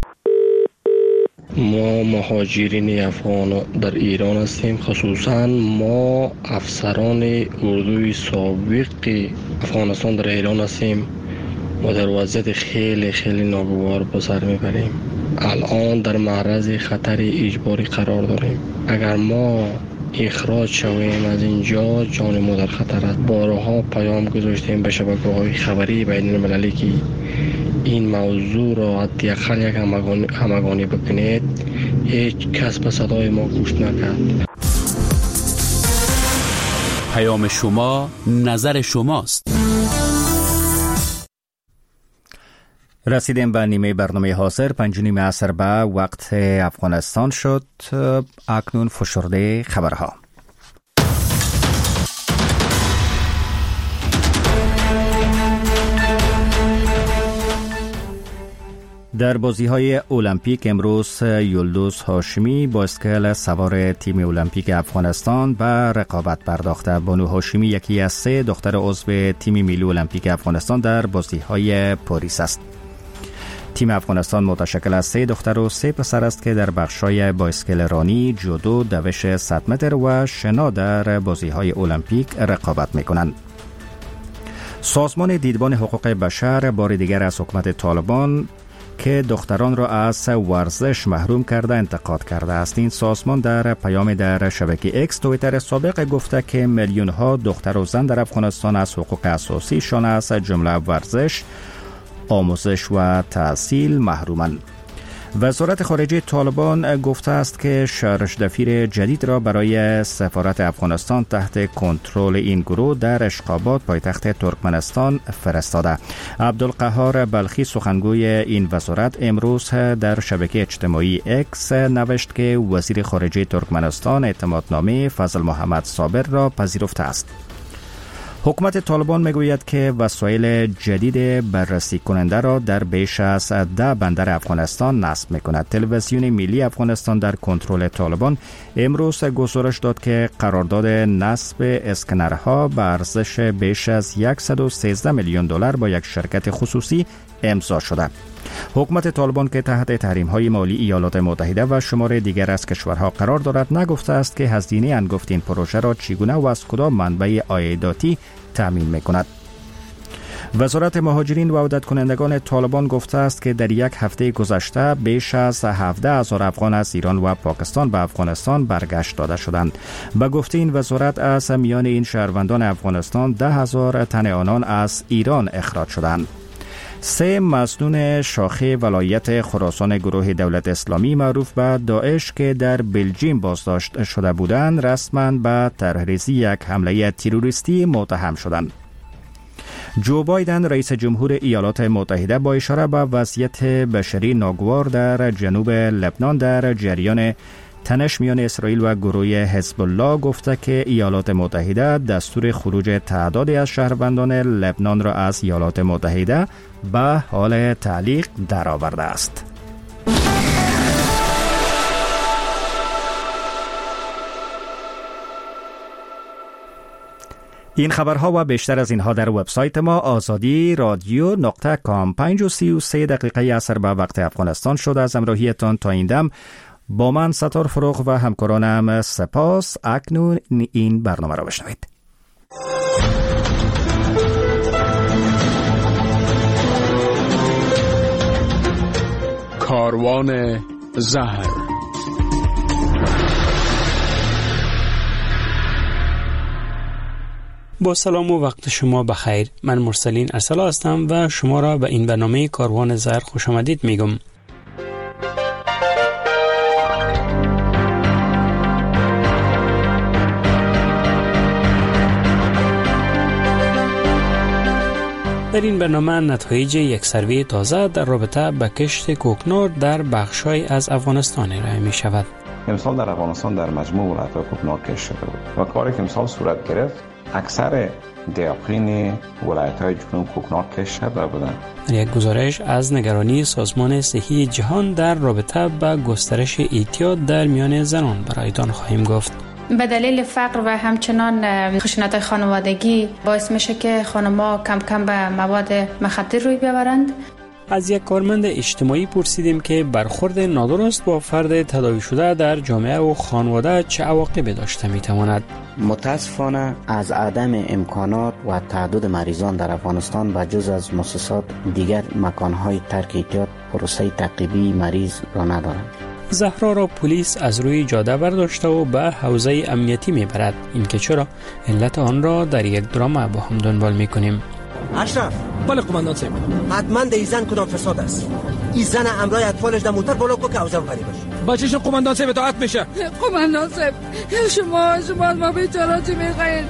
ما مهاجرین افغان در ایران هستیم، خصوصا ما افسران اردوی سابق افغانستان در ایران هستیم و در وضعیت خیلی خیلی ناگوار به سر میبریم. الان در معرض خطر اجباری قرار داریم. اگر ما اخراج شویم از اینجا جان ما در خطر است. بارها پیام گذاشتیم به شبکه‌های خبری بین المللی که این موضوع را حداقل یک همگانی, همگانی بکنید. هیچ کس به صدای ما گوش نکرد.
پیام شما نظر شماست.
رسیدیم به نیمه برنامه حاضر. پنج نیم عصر به وقت افغانستان شد. اکنون فشرده خبرها. در بازی‌های المپیک امروز یلدوز هاشمی با اسکل سوار تیم المپیک افغانستان به رقابت پرداخته. بانو هاشمی یکی از سه دختر عضو تیم ملی المپیک افغانستان در بازی‌های پاریس است. تیم افغانستان متشکل از سه دختر و سه پسر است که در بخش‌های بایسکل رانی، جودو، دوش صد متر و شنا در بازی‌های المپیک رقابت می‌کنند. سازمان دیدبان حقوق بشر بار دیگر از حکومت طالبان که دختران را از ورزش محروم کرده انتقاد کرده است. این سازمان در پیام در شبکه اکس توییتر سابق گفته که میلیون ها دختر و زن در افغانستان از حقوق اساسیشان از جمله ورزش، آموزش و تحصیل محرومند. وزارت خارجه طالبان گفته است که شرش دفیر جدید را برای سفارت افغانستان تحت کنترل این گروه در اشخاباد پایتخت ترکمنستان فرستاده. عبدالقهار بلخی سخنگوی این وزارت امروز در شبکه اجتماعی اکس نوشت که وزیر خارجه ترکمنستان اعتمادنامه فضل محمد صابر را پذیرفته است. حکومت طالبان میگوید که وسایل جدید بررسی کننده را در بیش از ده بندر افغانستان نصب میکند. تلویزیون ملی افغانستان در کنترل طالبان امروز گزارش داد که قرارداد نصب اسکنرها به ارزش بیش از صد و سیزده میلیون دلار با یک شرکت خصوصی امضا شده. حکومت طالبان که تحت تحریم‌های مالی ایالات متحده و شمار دیگر از کشورها قرار دارد نگفته است که هزینه انگفت این پروژه را چگونه و از کدام منبع عایداتی تامین می‌کند. وزارت مهاجرین و عودت کنندگان طالبان گفته است که در یک هفته گذشته بیش از هفده هزار افغان از ایران و پاکستان به افغانستان برگشت داده شدند. به گفته این وزارت از میان این شهروندان افغانستان ده هزار تن آنان از ایران اخراج شدند. سه مسئول شاخه ولایت خراسان گروه دولت اسلامی معروف به داعش که در بلژیم بازداشت شده بودند رسما به طرحریزی یک حمله تروریستی متهم شدند. جو بایدن رئیس جمهور ایالات متحده با اشاره به وضعیت بشری ناگوار در جنوب لبنان در جریان تنش میان اسرائیل و گروه حزب الله گفته که ایالات متحده دستور خروج تعدادی از شهروندان لبنان را از ایالات متحده به حال تعلیق درآورده است. این خبرها و بیشتر از اینها در وبسایت ما آزادی رادیو نقطه کام. پنج و سی و سه دقیقه عصر به وقت افغانستان شد. از همراهیتان تا این دم با من ستار فروغ و همکارانم سپاس. اکنون این برنامه را بشنوید.
کاروان زهر.
با سلام و وقت شما بخیر. من مرسلین ارسلا هستم و شما را به این برنامه کاروان زهر خوش آمدید میگم. در این برنامه نتایج یک سروی تازه در رابطه با کشت کوکنار در بخش‌های از افغانستان ارائه می شود.
امسال در افغانستان در مجموع ولایت‌ها کوکنار کشت شده بود و کاری که امسال صورت گرفت اکثر دیاقین ولایت‌های جنوب کوکنار کشت شده بودند.
در یک گزارش از نگرانی سازمان صحی جهان در رابطه با گسترش اعتیاد در میان زنان برایتان خواهیم گفت.
به دلیل فقر و همچنان خشونت خانوادگی باعث میشه که خانم‌ها کم کم به مواد مخدر روی ببرند.
از یک کارمند اجتماعی پرسیدیم که برخورد نادرست با فرد تداوی شده در جامعه و خانواده چه عواقبی داشته میتواند.
متاسفانه از عدم امکانات و تعدد مریضان در افغانستان به جز از مؤسسات دیگر مکانهای ترک احتیاط پروسه تعقیبی مریض را ندارند.
زهرا را پلیس از روی جاده برداشته و به حوزه امنیتی میبرد. اینکه چرا علت آن را در یک درام با هم دنبال میکنیم.
اشرف. بله قماندان صاحب. حتما ده ایزن کدام فساد است. این زن امرای اطفالش در موتر بالا کو که اوزار غریب است. بچه‌ش قماندان صاحب اطاعت میشه.
قماندان صاحب شما شما ما بیچاره چی میخواین؟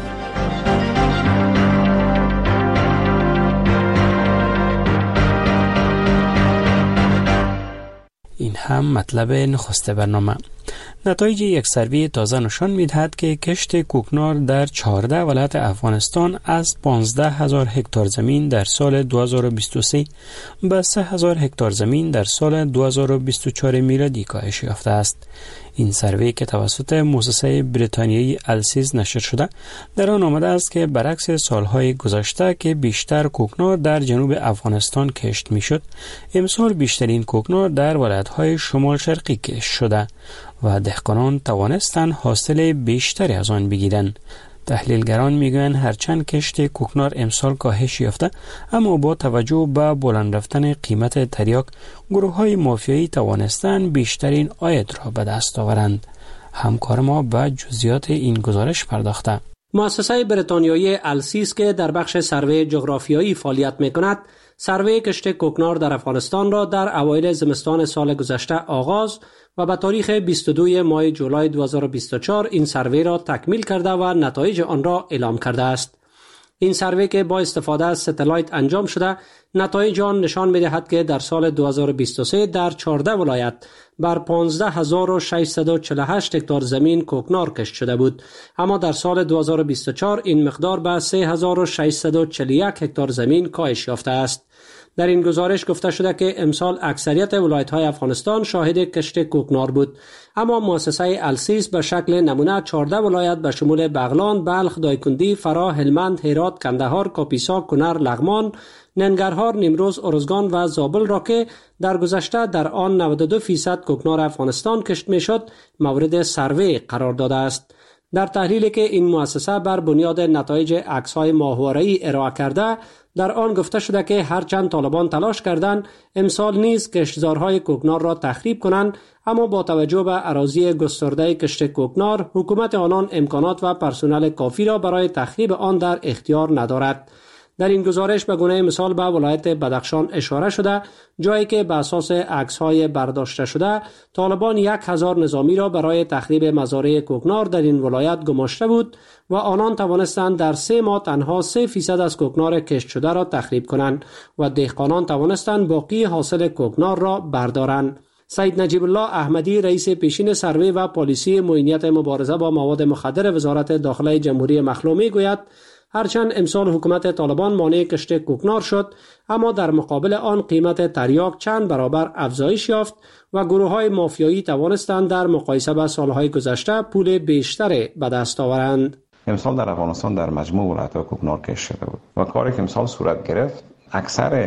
این هم مطلب نخست برنامه. نتایج یک سروی تازه نشان می‌دهد که کشت کوکنار در چهارده ولایت افغانستان از پانزده هزار هکتار زمین در سال دو هزار و بیست و سه به سه هزار هکتار زمین در سال دو هزار و بیست و چهار میلادی کاهش یافته است. این سروی که توسط مؤسسه بریتانیایی السیز نشر شده در آن آمده است که برعکس سالهای گذشته که بیشتر کوکنار در جنوب افغانستان کشت میشد، امسال بیشترین کوکنار در ولایت‌های شمال شرقی کشت شده و دهقانان توانستند حاصل بیشتری از آن بگیرند. تحلیلگران میگویند هرچند کشت کوکنار امسال کاهش یافته، اما با توجه به بلند رفتن قیمت تریاک، گروه‌های مافیایی توانستند بیشترین عاید را به دست آورند. همکار ما به جزئیات این گزارش پرداخته.
مؤسسه بریتانیایی السیز که در بخش سروی جغرافیایی فعالیت می‌کند، سروی کشت کوکنار در افغانستان را در اوایل زمستان سال گذشته آغاز و به تاریخ بیست و دو ماه جولای دو هزار و بیست و چهار این سروی را تکمیل کرده و نتایج آن را اعلام کرده است. این سروی که با استفاده از ستلایت انجام شده، نتایج آن نشان می‌دهد که در سال دو هزار و بیست و سه در چهارده ولایت بر پانزده هزار و ششصد و چهل و هشت هکتار زمین کوکنار کشت شده بود، اما در سال دو هزار و بیست و چهار این مقدار به سه هزار و ششصد و چهل و یک هکتار زمین کاهش یافته است. در این گزارش گفته شده که امسال اکثریت ولایت‌های افغانستان شاهد کشت کوکنار بود، اما مؤسسه السیز به شکل نمونه چهارده ولایت به شمول بغلان، بلخ، دایکندی، فرا، هلمند، هرات، کندهار، کاپیسا، کنر، لغمان، ننگرهار، نیمروز، ارزگان و زابل را که در گذشته در آن نود و دو درصد کوکنار افغانستان کشت میشد مورد سروی قرار داده است. در تحلیلی که این مؤسسه بر بنیاد نتایج عکس‌های ماهواره‌ای ارائه کرده، در آن گفته شده که هرچند طالبان تلاش کردند امسال نیز کشتزارهای کوکنار را تخریب کنند، اما با توجه به اراضی گسترده کشت کوکنار، حکومت آنان امکانات و پرسنل کافی را برای تخریب آن در اختیار ندارد. در این گزارش به گونه مثال به ولایت بدخشان اشاره شده، جایی که به اساس عکس‌های برداشته شده طالبان یک هزار نظامی را برای تخریب مزارع کوکنار در این ولایت گماشته بود و آنان توانستند در سه ماه تنها سه فیصد از کوکنار کشت شده را تخریب کنند و دهقانان توانستند باقی حاصل کوکنار را بردارند. سید نجیب الله احمدی رئیس پیشین سروی و پالیسی معینیت مبارزه با مواد مخدر وزارت داخله جمهوری مخلوع میگوید هرچند امسال حکومت طالبان مانع کشت کوکنار شد، اما در مقابل آن قیمت تریاک چند برابر افزایش یافت و گروه‌های مافیایی توانستند در مقایسه با سالهای گذشته پول بیشتری به دست آورند.
امسال در افغانستان در مجموع ولایت‌ها کوکنار کشت شده بود و کاری که امسال صورت گرفت اکثر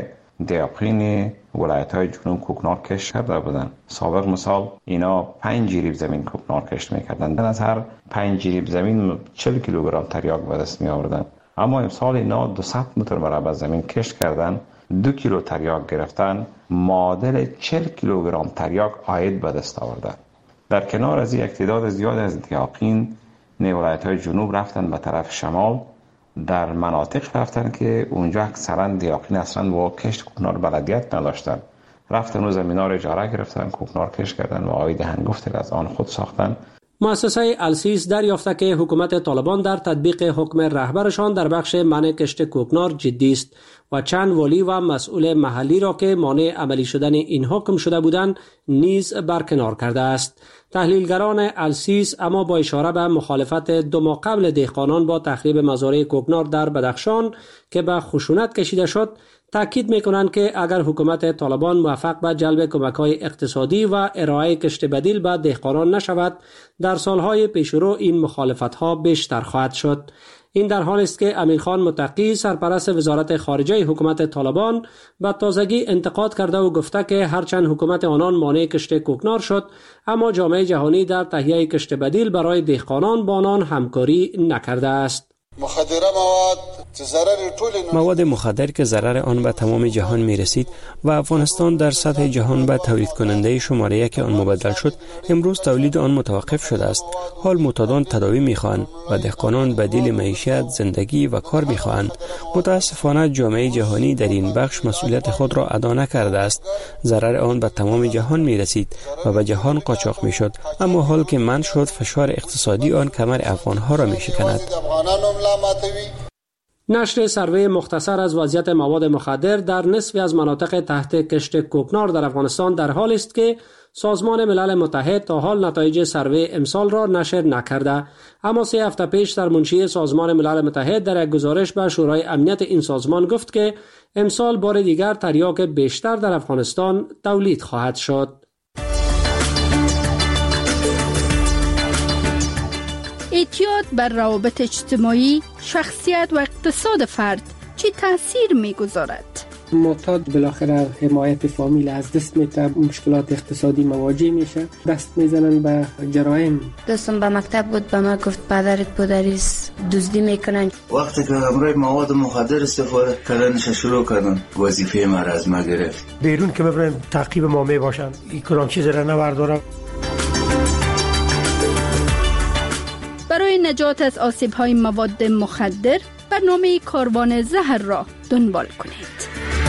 دیاقین ولایت‌های جنوب کوکنار کشت کرده بودند. سابق مثال اینا پنج جریب زمین کوکنار کشت می‌کردند. از هر پنج جریب زمین چهل کیلوگرم تریاک به دست می‌آوردند. اما امسال اینا دویست متر مربع زمین کشت کردند، دو کیلو تریاک گرفتن، معادل چهل کیلوگرم تریاک عاید به دست آوردند. در کنار از این تعداد زیاد از دیاقین ولایت‌های جنوب رفتن به طرف شمال، در مناطق رفتن که اونجا اکثرا دیاقین اصلا با کشت کوکنار بلدیت نداشتن، رفتن و زمینا رو اجاره گرفتن، کوکنار کشت کردن و عاید هنگفتی از آن خود ساختن.
مؤسسه السیز دریافته که حکومت طالبان در تطبیق حکم رهبرشان در بخش منع کشت کوکنار جدی است و چند والی و مسئول محلی را که مانع عملی شدن این حکم شده بودند نیز برکنار کرده است. تحلیلگران السیز اما با اشاره به مخالفت دو ماه قبل دهقانان با تخریب مزارع کوکنار در بدخشان که به خشونت کشیده شد، تاکید میکنند که اگر حکومت طالبان موفق به جلب کمک‌های اقتصادی و ارائه کشت بدیل به دهقانان نشود، در سالهای پیشرو این مخالفت‌ها بیشتر خواهد شد. این در حالی است که امیرخان متقی سرپرست وزارت خارجه حکومت طالبان به تازگی انتقاد کرده و گفته که هرچند حکومت آنان مانع کشت کوکنار شد، اما جامعه جهانی در تهیه کشت بدیل برای دهقانان با آنان همکاری نکرده است.
مخدره مواد
مواد مخدر که ضرر آن به تمام جهان می رسید و افغانستان در سطح جهان به تولید کننده شماره یک آن مبدل شد، امروز تولید آن متوقف شده است. حال معتادان تداوی می خواهند و دهقانان بدیل معیشت، زندگی و کار می خواهند. متاسفانه جامعه جهانی در این بخش مسئولیت خود را ادا نکرده است. ضرر آن به تمام جهان می رسید و به جهان قاچاق می شد، اما حال که منع شد فشار اقتصادی آن کمر افغانها را می شکند.
نشر سروی مختصر از وضعیت مواد مخدر در نصفی از مناطق تحت کشت کوکنار در افغانستان در حال است که سازمان ملل متحد تا حال نتایج سروی امسال را نشر نکرده، اما سه هفته پیش در منشی سازمان ملل متحد در یک گزارش به شورای امنیت این سازمان گفت که امسال بار دیگر تریاک بیشتر در افغانستان تولید خواهد شد.
اعتیاد بر روابط اجتماعی، شخصیت و اقتصاد فرد چه تأثیر می‌گذارد؟
معتاد بالاخره حمایت فامیل از دست میده، مشکلات اقتصادی مواجه میشه، دست میزنن به جرایم.
دوستم به مکتب بود، به ما گفت پدرت پدریست دزدی میکنن.
وقتی که همراه مواد مخدر استفاده کردنش شروع کردن، وظیفه ما را از ما گرفت.
بیرون که ببرن تعقیب ما میباشن، این کدام چیز را نبردارم.
برای نجات از آسیب‌های مواد مخدر برنامه کاروان زهر را دنبال کنید.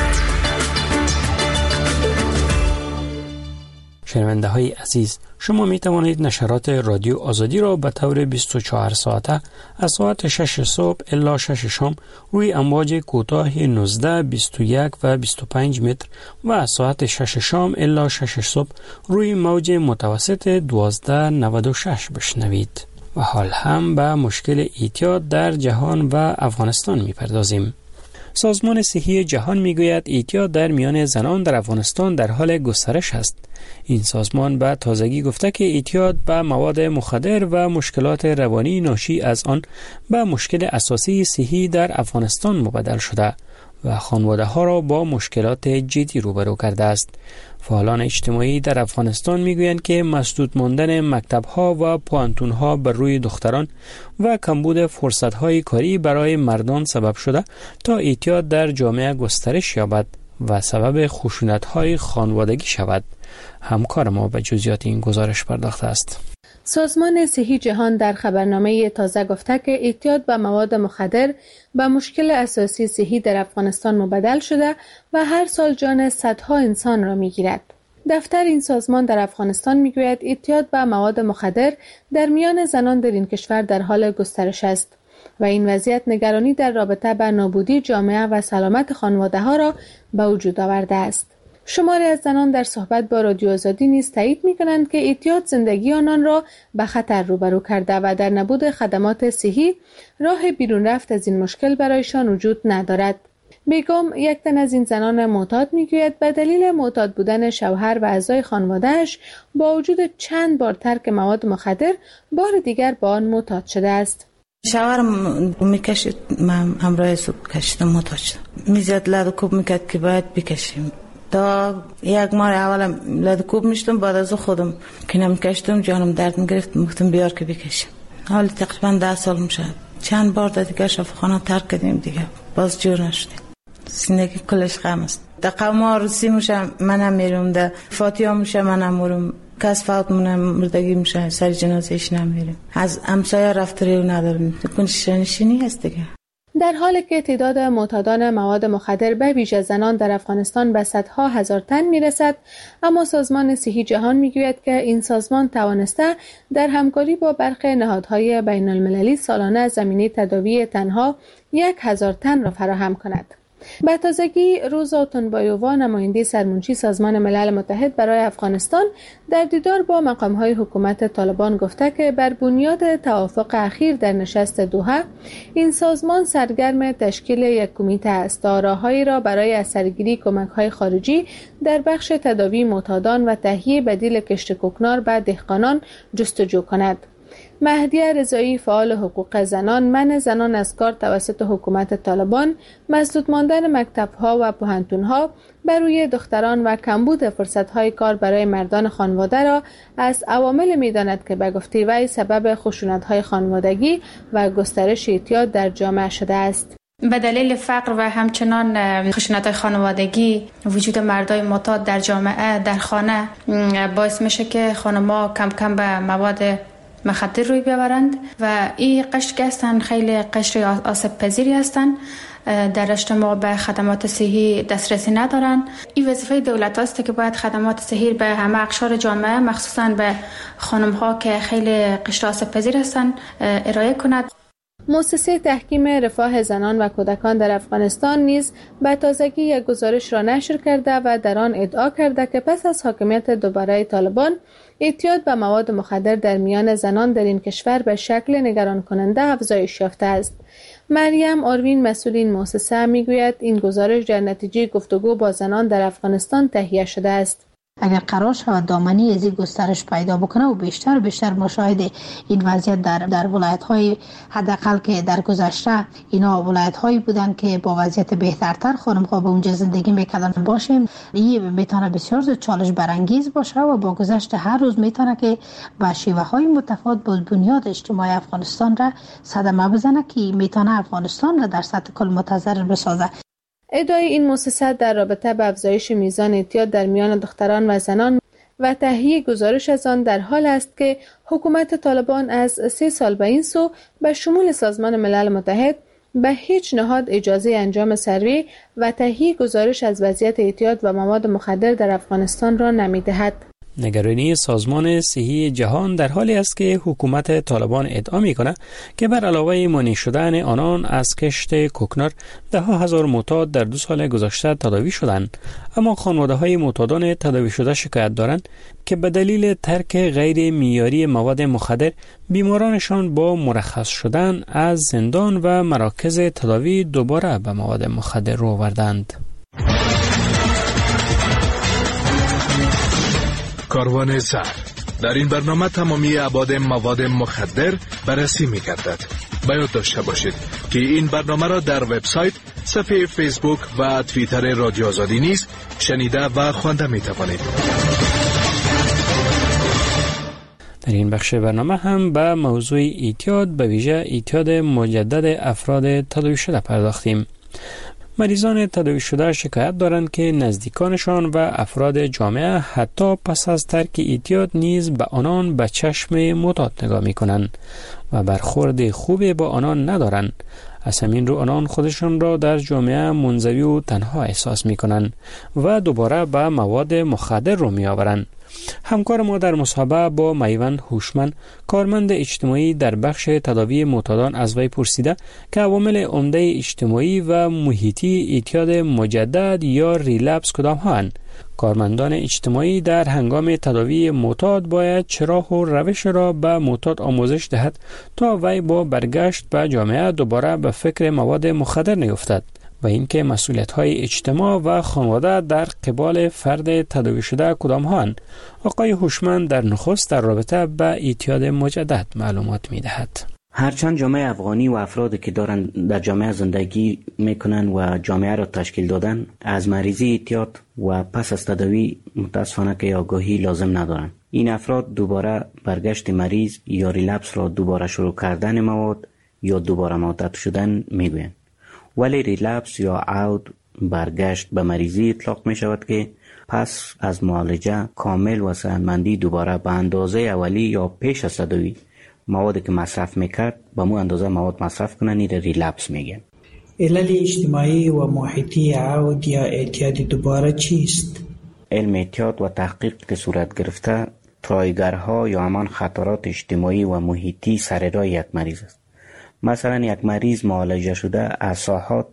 شنونده های عزیز، شما می توانید نشرات رادیو آزادی را به طور بیست و چهار ساعته از ساعت شش صبح الی شش شام روی امواج کوتاه نوزده، بیست و یک و بیست و پنج متر و از ساعت شش شام الی شش صبح روی موج متوسط دوازده نود و شش بشنوید. و حال هم به مشکل اعتیاد در جهان و افغانستان می پردازیم. سازمان صحی جهان می گوید اعتیاد در میان زنان در افغانستان در حال گسترش است. این سازمان به تازگی گفته که اعتیاد به مواد مخدر و مشکلات روانی ناشی از آن به مشکل اساسی صحی در افغانستان مبدل شده و خانواده ها را با مشکلات جدی روبرو کرده است. فعالان اجتماعی در افغانستان میگویند که مسدود ماندن مکتب‌ها و پوانتون‌ها بر روی دختران و کمبود فرصت‌های کاری برای مردان سبب شده تا اعتیاد در جامعه گسترش یابد و سبب خشونت‌های خانوادگی شود. همکار ما به جزئیات این گزارش پرداخته است.
سازمان صحی جهان در خبرنامه تازه گفته که اعتیاد به مواد مخدر به مشکل اساسی صحی در افغانستان مبدل شده و هر سال جان صدها انسان را میگیرد. دفتر این سازمان در افغانستان میگوید اعتیاد به مواد مخدر در میان زنان در این کشور در حال گسترش است و این وضعیت نگرانی در رابطه با نابودی جامعه و سلامت خانواده ها را به وجود آورده است. شماری از زنان در صحبت با رادیو آزادی نیز تایید می‌کنند که اعتیاد زندگی آنان را به خطر روبرو کرده و در نبود خدمات صحی راه بیرون رفت از این مشکل برایشان وجود ندارد. بیگم یک تن از این زنان معتاد میگوید به دلیل معتاد بودن شوهر و اعضای خانواده‌اش با وجود چند بار ترک مواد مخدر بار دیگر با آن معتاد شده است.
شوهرم میکشید، من همراه صبح کشیدم، معتاد شدم. میزد لد و کوب میکرد که باید بکشیم. تا یک ماه اول لد کوب میشتم، بعد از خودم که نمیکشتم جانم درد میگرفت، گفتم بیار که بکشم. حالا تقریبا ده سال میشه. چند بار دیگه شفاخانه ترک کردیم دیگه، باز جور نشدیم. زندگی کلش غم است. در قوما روسی میشه منم میرم، در فاتحه میشه منم میرم، کس فوت مونه مردگی میشه سر جنازهش نمیریم. از همسایه رفتاری نداریم، کنش نشینی هست دیگه.
در حالی که تعداد معتادان مواد مخدر به ویژه زنان در افغانستان به صدها هزار تن میرسد، اما سازمان صحی جهان میگوید که این سازمان توانسته در همکاری با برخی نهادهای بین المللی سالانه زمینه تداوی تنها یک هزار تن را فراهم کند.
به تازگی روزا تنبایووا نماینده سرمنشی سازمان ملل متحد برای افغانستان در دیدار با مقام‌های حکومت طالبان گفته که بر بنیاد توافق اخیر در نشست دوحه این سازمان سرگرم تشکیل یک کمیته است تا راههایی را برای اثرگیری کمک‌های خارجی در بخش تداوی معتادان و تهیه بدیل کشت کوکنار به دهقانان جستجو کند. مهدیه رضایی فعال حقوق زنان منع زنان از کار توسط حکومت طالبان، مسدود ماندن مکتب‌ها و پوهنتون‌ها بر روی دختران و کمبود فرصت‌های کار برای مردان خانواده را از عوامل می‌داند که به گفته وی سبب خشونت‌های خانوادگی و گسترش اعتیاد در جامعه شده است.
به دلیل فقر و همچنان خشونت خانوادگی وجود مردای معتاد در جامعه در خانه باعث میشه که خانم‌ها کم کم به مواد مخدر روی بیاورند و این قشر که هستند خیلی قشر آسیب پذیری هستند، در اجتماع به خدمات صحی دسترسی ندارند. این وظیفه دولت است که باید خدمات صحی به همه اقشار جامعه مخصوصا به خانم ها که خیلی قشر آسیب پذیر هستند ارائه کند.
مؤسسه تحکیم رفاه زنان و کودکان در افغانستان نیز به تازگی یک گزارش را نشر کرده و در آن ادعا کرده که پس از حاکمیت دوباره طالبان اعتیاد به مواد مخدر در میان زنان در این کشور به شکل نگران کننده افزایش یافته است. مریم آروین مسئول این مؤسسه میگوید این گزارش در نتیجه گفتگو با زنان در افغانستان تهیه شده است.
اگر قرار شود دامنی از این گسترش پیدا بکنه و بیشتر و بیشتر مشاهده این وضعیت در در ولایت‌های حداقل که در گذشته اینا ولایت‌هایی بودن که با وضعیت بهترتر خانم‌ها به اونجا زندگی می‌کردن باشیم، این میتونه بسیار زیاد چالش برانگیز باشه و با گذشت هر روز میتونه که با شیوه‌های متفاوت با بنیاد اجتماعی افغانستان را صدمه بزنه که میتونه افغانستان را در سطح کل متضرر بسازه.
ادعای این مؤسسه در رابطه با افزایش میزان اعتیاد در میان دختران و زنان و تهیه گزارش از آن در حال است که حکومت طالبان از سه سال به این سو به شمول سازمان ملل متحد به هیچ نهاد اجازه انجام سروی و تهیه گزارش از وضعیت اعتیاد و مواد مخدر در افغانستان را نمی‌دهد.
نگرانی سازمان صحی جهان در حالی است که حکومت طالبان ادعا می‌کند که بر علاوه مانع شدن آنان از کشت کوکنار ده ها هزار معتاد در دو سال گذشته تداوی شدند، اما خانواده‌های معتادان تداوی شده شکایت دارند که به دلیل ترک غیر معیاری مواد مخدر بیمارانشان با مرخص شدن از زندان و مراکز تداوی دوباره به مواد مخدر رو آوردند.
کاروان زهر در این برنامه تمامی ابعاد مواد مخدر بررسی می‌گردد. باید داشته باشید که این برنامه را در وبسایت، صفحه فیسبوک و توییتر رادیو آزادی نیز شنیده و خوانده می‌توانید.
در این بخش برنامه هم به موضوع اعتیاد، به ویژه اعتیاد مجدد افراد تداوی شده پرداختیم. مریضان تداوی شده شکایت دارند که نزدیکانشان و افراد جامعه حتی پس از ترک اعتیاد نیز به آنان به چشم معتاد نگاه می کنند و برخورد خوبی با آنان ندارند. از همین رو آنان خودشان را در جامعه منزوی و تنها احساس می کنند و دوباره به مواد مخدر رو می آورند. همکار ما در مصاحبه با میوند هوشمند، کارمند اجتماعی در بخش تداوی معتادان، از وی پرسیده که عوامل عمده اجتماعی و محیطی اعتیاد مجدد یا ریلپس کدام هستند. کارمندان اجتماعی در هنگام تداوی معتاد باید چه راه و روش را به معتاد آموزش دهد تا وی با برگشت به جامعه دوباره به فکر مواد مخدر نیفتد و اینکه مسئولیت‌های اجتماع و خانواده در قبال فرد تداوی شده کدام هستند. آقای هوشمند در نخست در رابطه با اعتیاد مجدد معلومات می‌دهد.
هرچند جامعه افغانی و افرادی که دارند در جامعه زندگی میکنن و جامعه را تشکیل دادن از مریضی اعتیاد و پس از تداوی متاسفانه که آگاهی لازم ندارند. این افراد دوباره برگشت مریض یا ریلپس را دوباره شروع کردن مواد یا دوباره معتاد شدن میگویند. ولی ریلپس یا عود برگشت به مریضی اطلاق می شود که پس از معالجه کامل و صحتمندی دوباره به اندازه اولی یا پیش از تداوی موادی که مصرف میکرد به مو اندازه مواد مصرف کنن، این ریلپس میگن.
علل اجتماعی و محیطی عود یا اعتیاد دوباره چیست؟
علم اعتیاد و تحقیق که صورت گرفته ترایگرها یا همان خطرات اجتماعی و محیطی سر راه یک مریض است. مثلا یک مریض معالجه شده از ساحات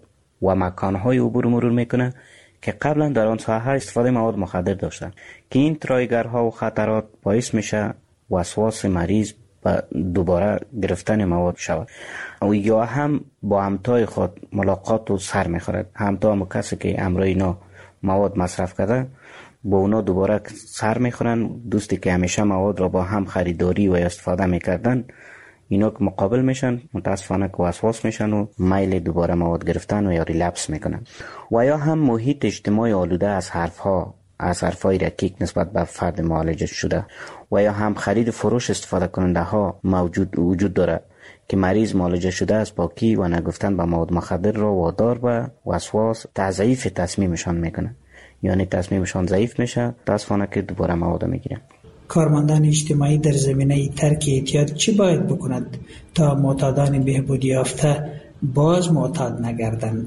و مکانهای عبور مرور میکنه که قبلا در آن ساحه استفاده مواد مخدر داشتن که این ترایگرها و خطرات باعث میشه وسواس مریض و دوباره گرفتن مواد شود و یا هم با همتای خود ملاقات و سر میخورد. همتا هم کسی که امرای اینا مواد مصرف کرده با اونا دوباره سر میخورن. دوستی که همیشه مواد را با هم خریداری و استفاده میکردن اینا که مقابل میشن متاسفانه که وسواس میشن و میل دوباره مواد گرفتن و یا ریلپس میکنن. و یا هم محیط اجتماعی آلوده از حرفها از حرفای رکیک نسبت به فرد معالجه شده و یا هم خرید فروش استفاده کننده ها موجود وجود داره که مریض معالجه شده از پاکی و نگفتن به مواد مخدر را وادار به وسواس تضعیف تصمیمشان میکنه، یعنی تصمیمشان ضعیف میشه متاسفانه که دوباره مواد میگیرن.
کارمندان اجتماعی در زمینه ترک اعتیاد چی باید بکند تا معتادان بهبودی یافته باز معتاد نگردند؟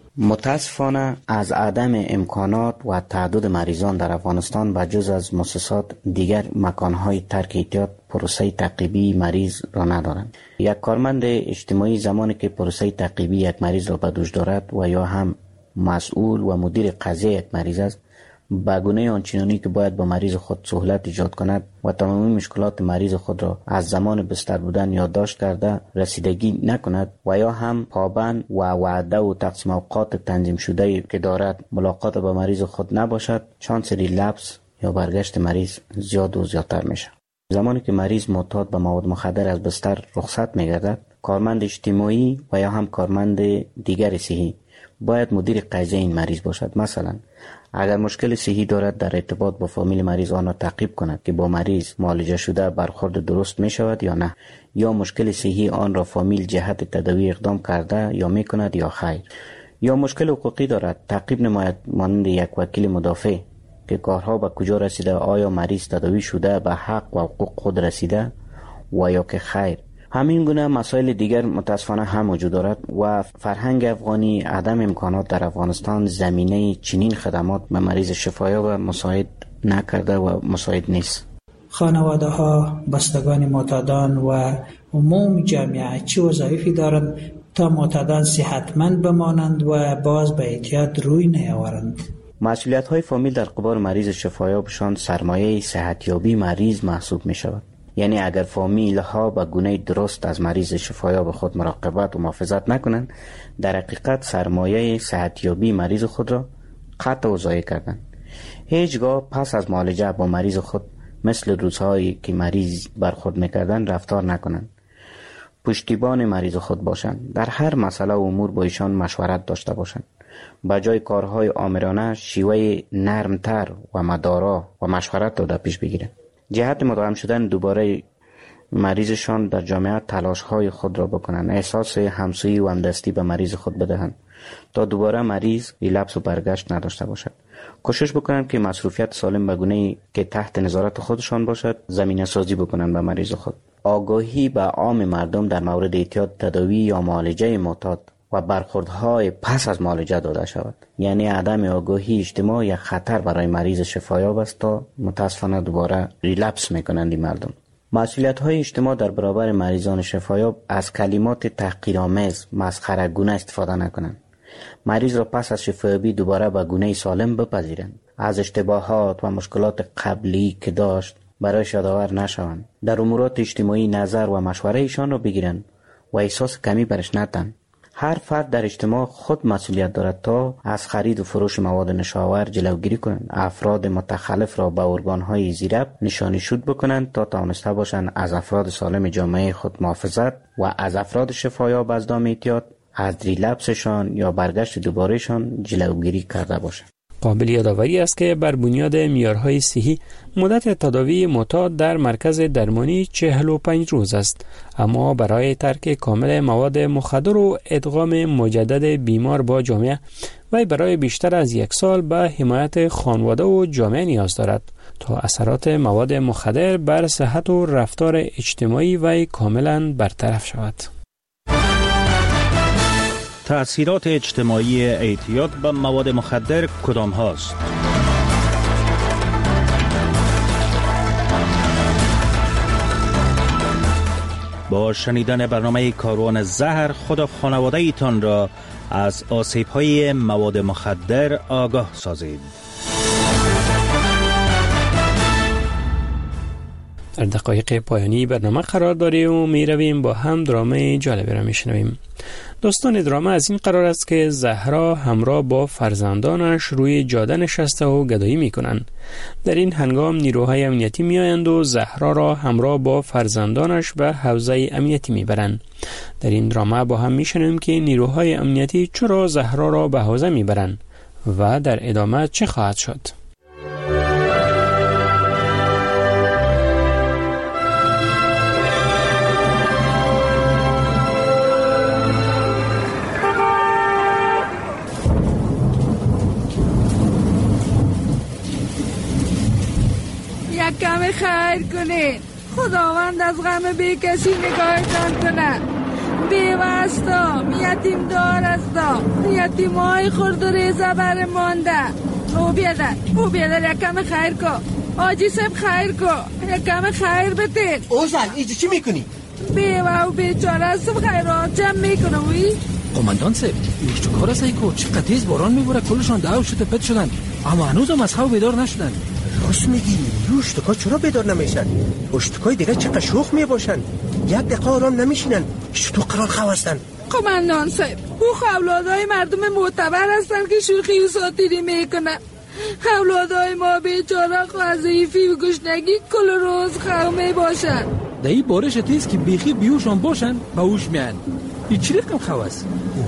متاسفانه از عدم امکانات و تعدد مریضان در افغانستان و جز از مؤسسات دیگر مکانهای ترک اعتیاد پروسه تعقیبی مریض را ندارند. یک کارمند اجتماعی زمانی که پروسه تعقیبی یک مریض را به دوش دارد و یا هم مسئول و مدیر قضیه یک مریض است، به گونه آنچنانی که باید با مریض خود سهولت ایجاد کند و تمامی مشکلات مریض خود را از زمان بستر بودن یادداشت کرده رسیدگی نکند و یا هم پابند و وعده و تقسیم اوقات تنظیم شده که دارد ملاقات با مریض خود نباشد، شانس ریلپس یا برگشت مریض زیاد و زیادتر میشه. زمانی که مریض معتاد به مواد مخدر از بستر رخصت میگردد، کارمند اجتماعی و یا هم کارمند دیگر صحی باید مدیر قضیه این مریض باشد. مثلا اگر مشکل صحی دارد در ارتباط با فامیل مریض آن را تعقیب کند که با مریض معالجه شده برخورد درست می شود یا نه، یا مشکل صحی آن را فامیل جهت تداوی اقدام کرده یا می کند یا خیر، یا مشکل حقوقی دارد تعقیب نماید مانند یک وکیل مدافع که کارها به کجا رسیده، آیا مریض تداوی شده به حق و حقوق خود رسیده و یا که خیر. همین گونه مسائل دیگر متاسفانه هم وجود دارد و فرهنگ افغانی عدم امکانات در افغانستان زمینه چنین خدمات به مریض شفایاب مساعد نکرده و مساعد نیست.
خانواده ها، بستگان معتادان و عموم جامعه چه وظایفی دارند تا معتادان صحتمند بمانند و باز به اعتیاد روی نیاورند؟
مسئولیت های فامیل در قبال مریض شفایابشان سرمایه صحتیابی مریض محسوب می شود. یعنی اگر فامیل ها به گونه درست از مریض شفایاب خود مراقبت و محافظت نکنند، در حقیقت سرمایه صحتیابی مریض خود را قطع و ضایع کردند. هیچگاه پس از معالجه با مریض خود مثل روزهایی که مریض برخورد میکردن رفتار نکنند. پشتیبان مریض خود باشند. در هر مسئله و امور با ایشان مشورت داشته باشند. به جای کارهای آمرانه شیوه نرمتر و مدارا و مشورت داده پیش بگیرند. جهت مداوم شدن دوباره مریضشان در جامعه تلاش‌های خود را بکنند، احساس همسویی و همدستی به مریض خود بدهند تا دوباره مریض ریلپس و برگشت نداشته باشد. کوشش بکنند که مصروفیت سالم به گونه‌ای که تحت نظارت خودشان باشد زمینه سازی بکنند به مریض خود. آگاهی به عام مردم در مورد اعتیاد، تداوی یا معالجه معتاد و برخوردهای پس از معالجه داده شود. یعنی عدم آگاهی اجتماع یک خطر برای مریض شفایاب است تا متاسفانه دوباره ریلپس میکنند این مردم. مسئولیت های اجتماع در برابر مریضان شفایاب از کلمات تحقیرآمیز، مسخره‌گونه استفاده نکنند. مریض را پس از شفایابی دوباره به گونه سالم بپذیرند. از اشتباهات و مشکلات قبلی که داشت برایش یادآور نشوند. در امورات اجتماعی نظر و مشوره ایشان را بگیرند و احساس کمی برش ندهند. هر فرد در اجتماع خود مسئولیت دارد تا از خرید و فروش مواد نشاور جلوگیری کنند. افراد متخلف را به ارگان‌های زیرب نشانی شود بکنند تا توانسته باشند از افراد سالم جامعه خود محافظت و از افراد شفایاب از دام اعتیاد، از ریلپسشان یا برگشت دوبارهشان جلوگیری کرده باشند.
قابل یادآوری است که بر بنیاد معیارهای صحی مدت تداوی معتاد در مرکز درمانی چهل و پنج روز است، اما برای ترک کامل مواد مخدر و ادغام مجدد بیمار با جامعه و برای بیشتر از یک سال به حمایت خانواده و جامعه نیاز دارد تا اثرات مواد مخدر بر صحت و رفتار اجتماعی و کاملا برطرف شود.
تأثیرات اجتماعی اعتیاد به مواد مخدر کدام هاست؟ با شنیدن برنامه کاروان زهر خدا خانواده ایتان را از آسیب‌های مواد مخدر آگاه سازید.
در دقایق پایانی برنامه قرار داریم و می رویم با هم درامه جالبی را می شنویم. داستان درامه از این قرار است که زهرا همراه با فرزندانش روی جاده نشسته و گدایی می کنند. در این هنگام نیروهای امنیتی می آیند و زهرا را همراه با فرزندانش به حوزه امنیتی می برند. در این درامه با هم می شنویم که نیروهای امنیتی چرا زهرا را به حوزه می برند و در ادامه چه خواهد شد.
کم خیر کنین، خداوند از غم بی کسی نگاهتان کنه. بیوستا یتیم دار استا، یتیم های خورد و ریزه بر مانده. او بیادر او بیادر یک کم خیر کن، آجی سب خیر کن، یک کم خیر بتین.
او زن ایجا چی میکنی؟
بیوه و بیچاره سب خیرات جمع میکنم. وی
قماندان سب ایش چه کار است ایکو؟ چقدر تیز باران میبوره، کلشان دعو شده پت شدن اما هنوز هم از خواب بیدار نشدن.
راست میگی، یو اشتکا چرا بیدار نمیشن؟ اشتکای دیگه چقدر شوخ میباشن، یک دقیقه آرام نمیشینن. تو قرار خواه هستن.
قماندان صاحب، او اولادای مردم معتبر هستن که شوخی و ساتیری میکنن. اولادای ما بیچاره خواه ضعیفی و گشنگی کل روز خواه میباشن.
در این بارش تیز که بیخی بیوشان باشن با اوش میان. این چی رقم خواه است؟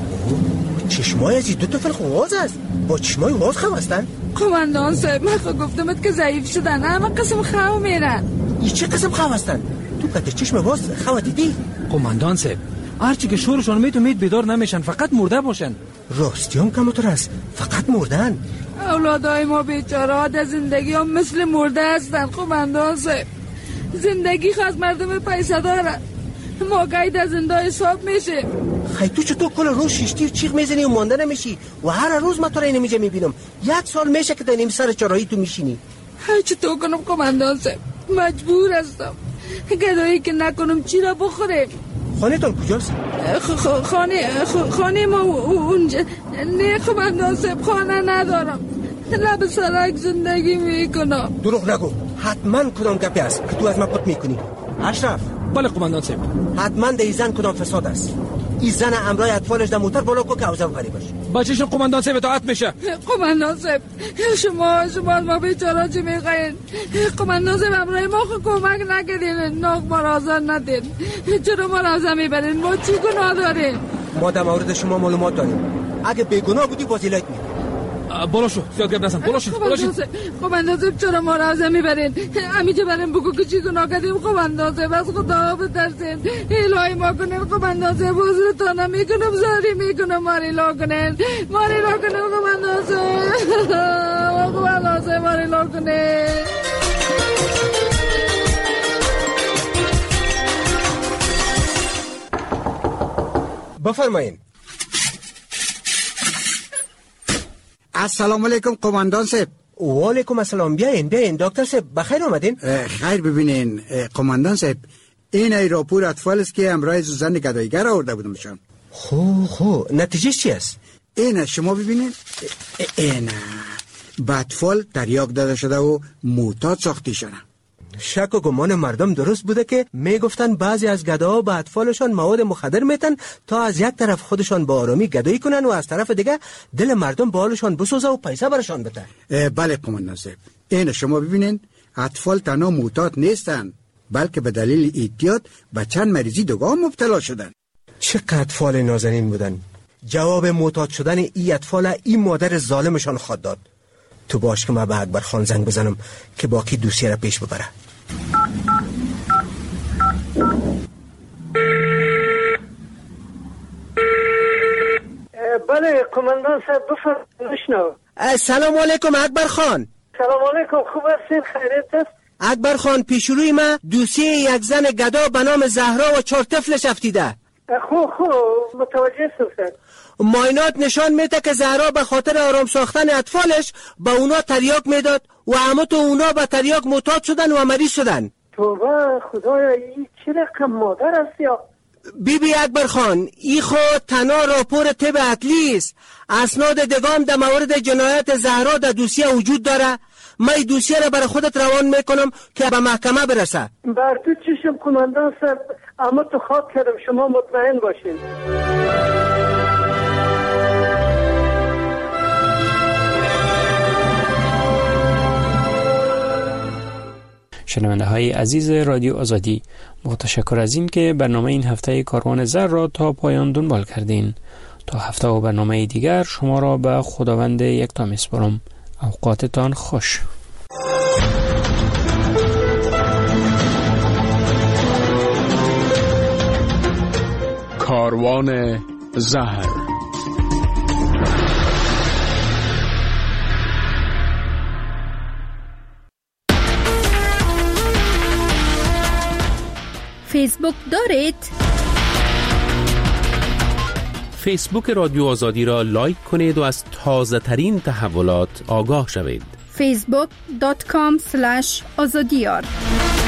چشمای از این دو تا فلق واز است. با چشمای واز خواه هستن؟
قماندان صاحب، من خواه گفتمت که ضعیف شدن، اما قسم خواه میرن.
این چه قسم خواه هستن؟ تو کده چشم واز خواه دیدی؟
قماندان صاحب، هرچی که شورشان میتو مید بیدار نمیشن، فقط مرده باشن.
راستی هم کمتر است، فقط مردن.
اولادای ما بیچاره در زندگی هم مثل مرده هستن. قماندان صاحب، زندگی خواست مردم پیسه داره، ما گاهی در زنده حساب میشه.
خیلی تو چطور کل روز شیشتی و چیغ میزنی و مانده نمیشی و هر روز من تو را اینمیجه میبینم. یک سال میشه که در این سر چراهی تو میشینی.
های چطور کنم قماندان صاحب، مجبور هستم. گدایی که نکنم چی را بخوریم.
خانه تان کجاست؟
خانه خانه ما اونجا. نه قماندان صاحب، خانه ندارم، لب سرک زندگی میکنم.
دروغ نگو، حتما کدام گپی است که تو از من پت میکنی. اشرف.
بله قماندان صاحب.
حتما در این زن کدام فساد است. این زن امرای اطفالش در موتر بالا کو که اوزم غریبش.
بچه‌شون قماندان صاحب اطاعت میشه.
قماندان صاحب، شما شما ما بیچاره چی میخواین؟ قماندان صاحب، امرای ما خود کمک نکردین، ناک ما را آزار ندین. چرا ما را آزار میبرین؟ ما چی گناه داریم؟
ما در مورد شما معلومات داریم. اگه بیگناه بودی بازیلایت می.
بالا شو، زیاد گپ نزن. بالا شو، بالا شو.
قماندان صاحب، چرا ما را آزار میبرین؟ همیشه بریم بگو که چی گناه کردیم. قماندان صاحب، از خدا بترسین، الهی ما کنین. قماندان صاحب، حضورتان میکنم، زاری میکنم، ماری لا کنین، ماری لا کنین. قماندان صاحب، قماندان صاحب، ماری لا کنین.
بفرمایین.
السلام علیکم قماندان صاحب.
و علیکم السلام. بیاین بیاین دکتر صاحب، بخیر آمدین.
خیر. ببینین قماندان صاحب، این ای راپور اطفال است که امرای زن گداییگر آورده بودمشان.
خو خو نتیجه چی است؟
این شما ببینین، این به اطفال تریاک داده شده و معتاد ساخته شده.
شک و گمان مردم درست بوده که میگفتن بعضی از گداها به اطفالشان مواد مخدر میتن تا از یک طرف خودشان با آرامی گدایی کنن و از طرف دیگه دل مردم به حالشان بسوزه و پیسه برشان بده.
بله قماندان صاحب، این شما ببینین اطفال تنها معتاد نیستن، بلکه به دلیل اعتیاد به چند مریضی دوگاه مبتلا شدن.
چقدر اطفال نازنین بودن. جواب معتاد شدن ای اطفال این مادر ظالمشان خود داد. تو باش که ما به اکبر خان زنگ بزنم که باقی دوسیه را پیش ببره.
بله قماندان صاحب، بفرمایید.
سلام علیکم اکبر خان.
سلام علیکم، خوب هستین؟ خیریت است؟
اکبر خان، پیش روی ما دوسیه یک زن گدا به نام زهرا و چهار طفلش افتیده.
خو خو متوجه شدم.
ماینات نشان میده که زهرا به خاطر آرام ساختن اطفالش به اونا تریاک میداد و همه تو اونا به تریاک معتاد شدن و مریض شدن.
توبه خدایا، این چه رقم مادر است؟ یا
بی بی اکبر خان، ای خود تنها راپور طب اصلی است. اسناد دگام در مورد جنایت زهرا در دوسیه وجود داره. من دوسیه را برای خودت روان میکنم که به محکمه برسه.
بر تو چشم کماندان صاحب، اما تو خواب کردم، شما مطمئن باشین.
شنونده های عزیز رادیو آزادی، متشکر از این که برنامه این هفته کاروان زر را تا پایان دنبال کردین. تا هفته و برنامه دیگر شما را به خداوند یکتا میسپارم. اوقاتتان خوش.
کاروان زهر.
فیسبوک دارید؟
فیسبوک رادیو آزادی را لایک کنید و از تازه ترین تحولات آگاه شوید.
فیسبوک دات کام اسلش آزادیار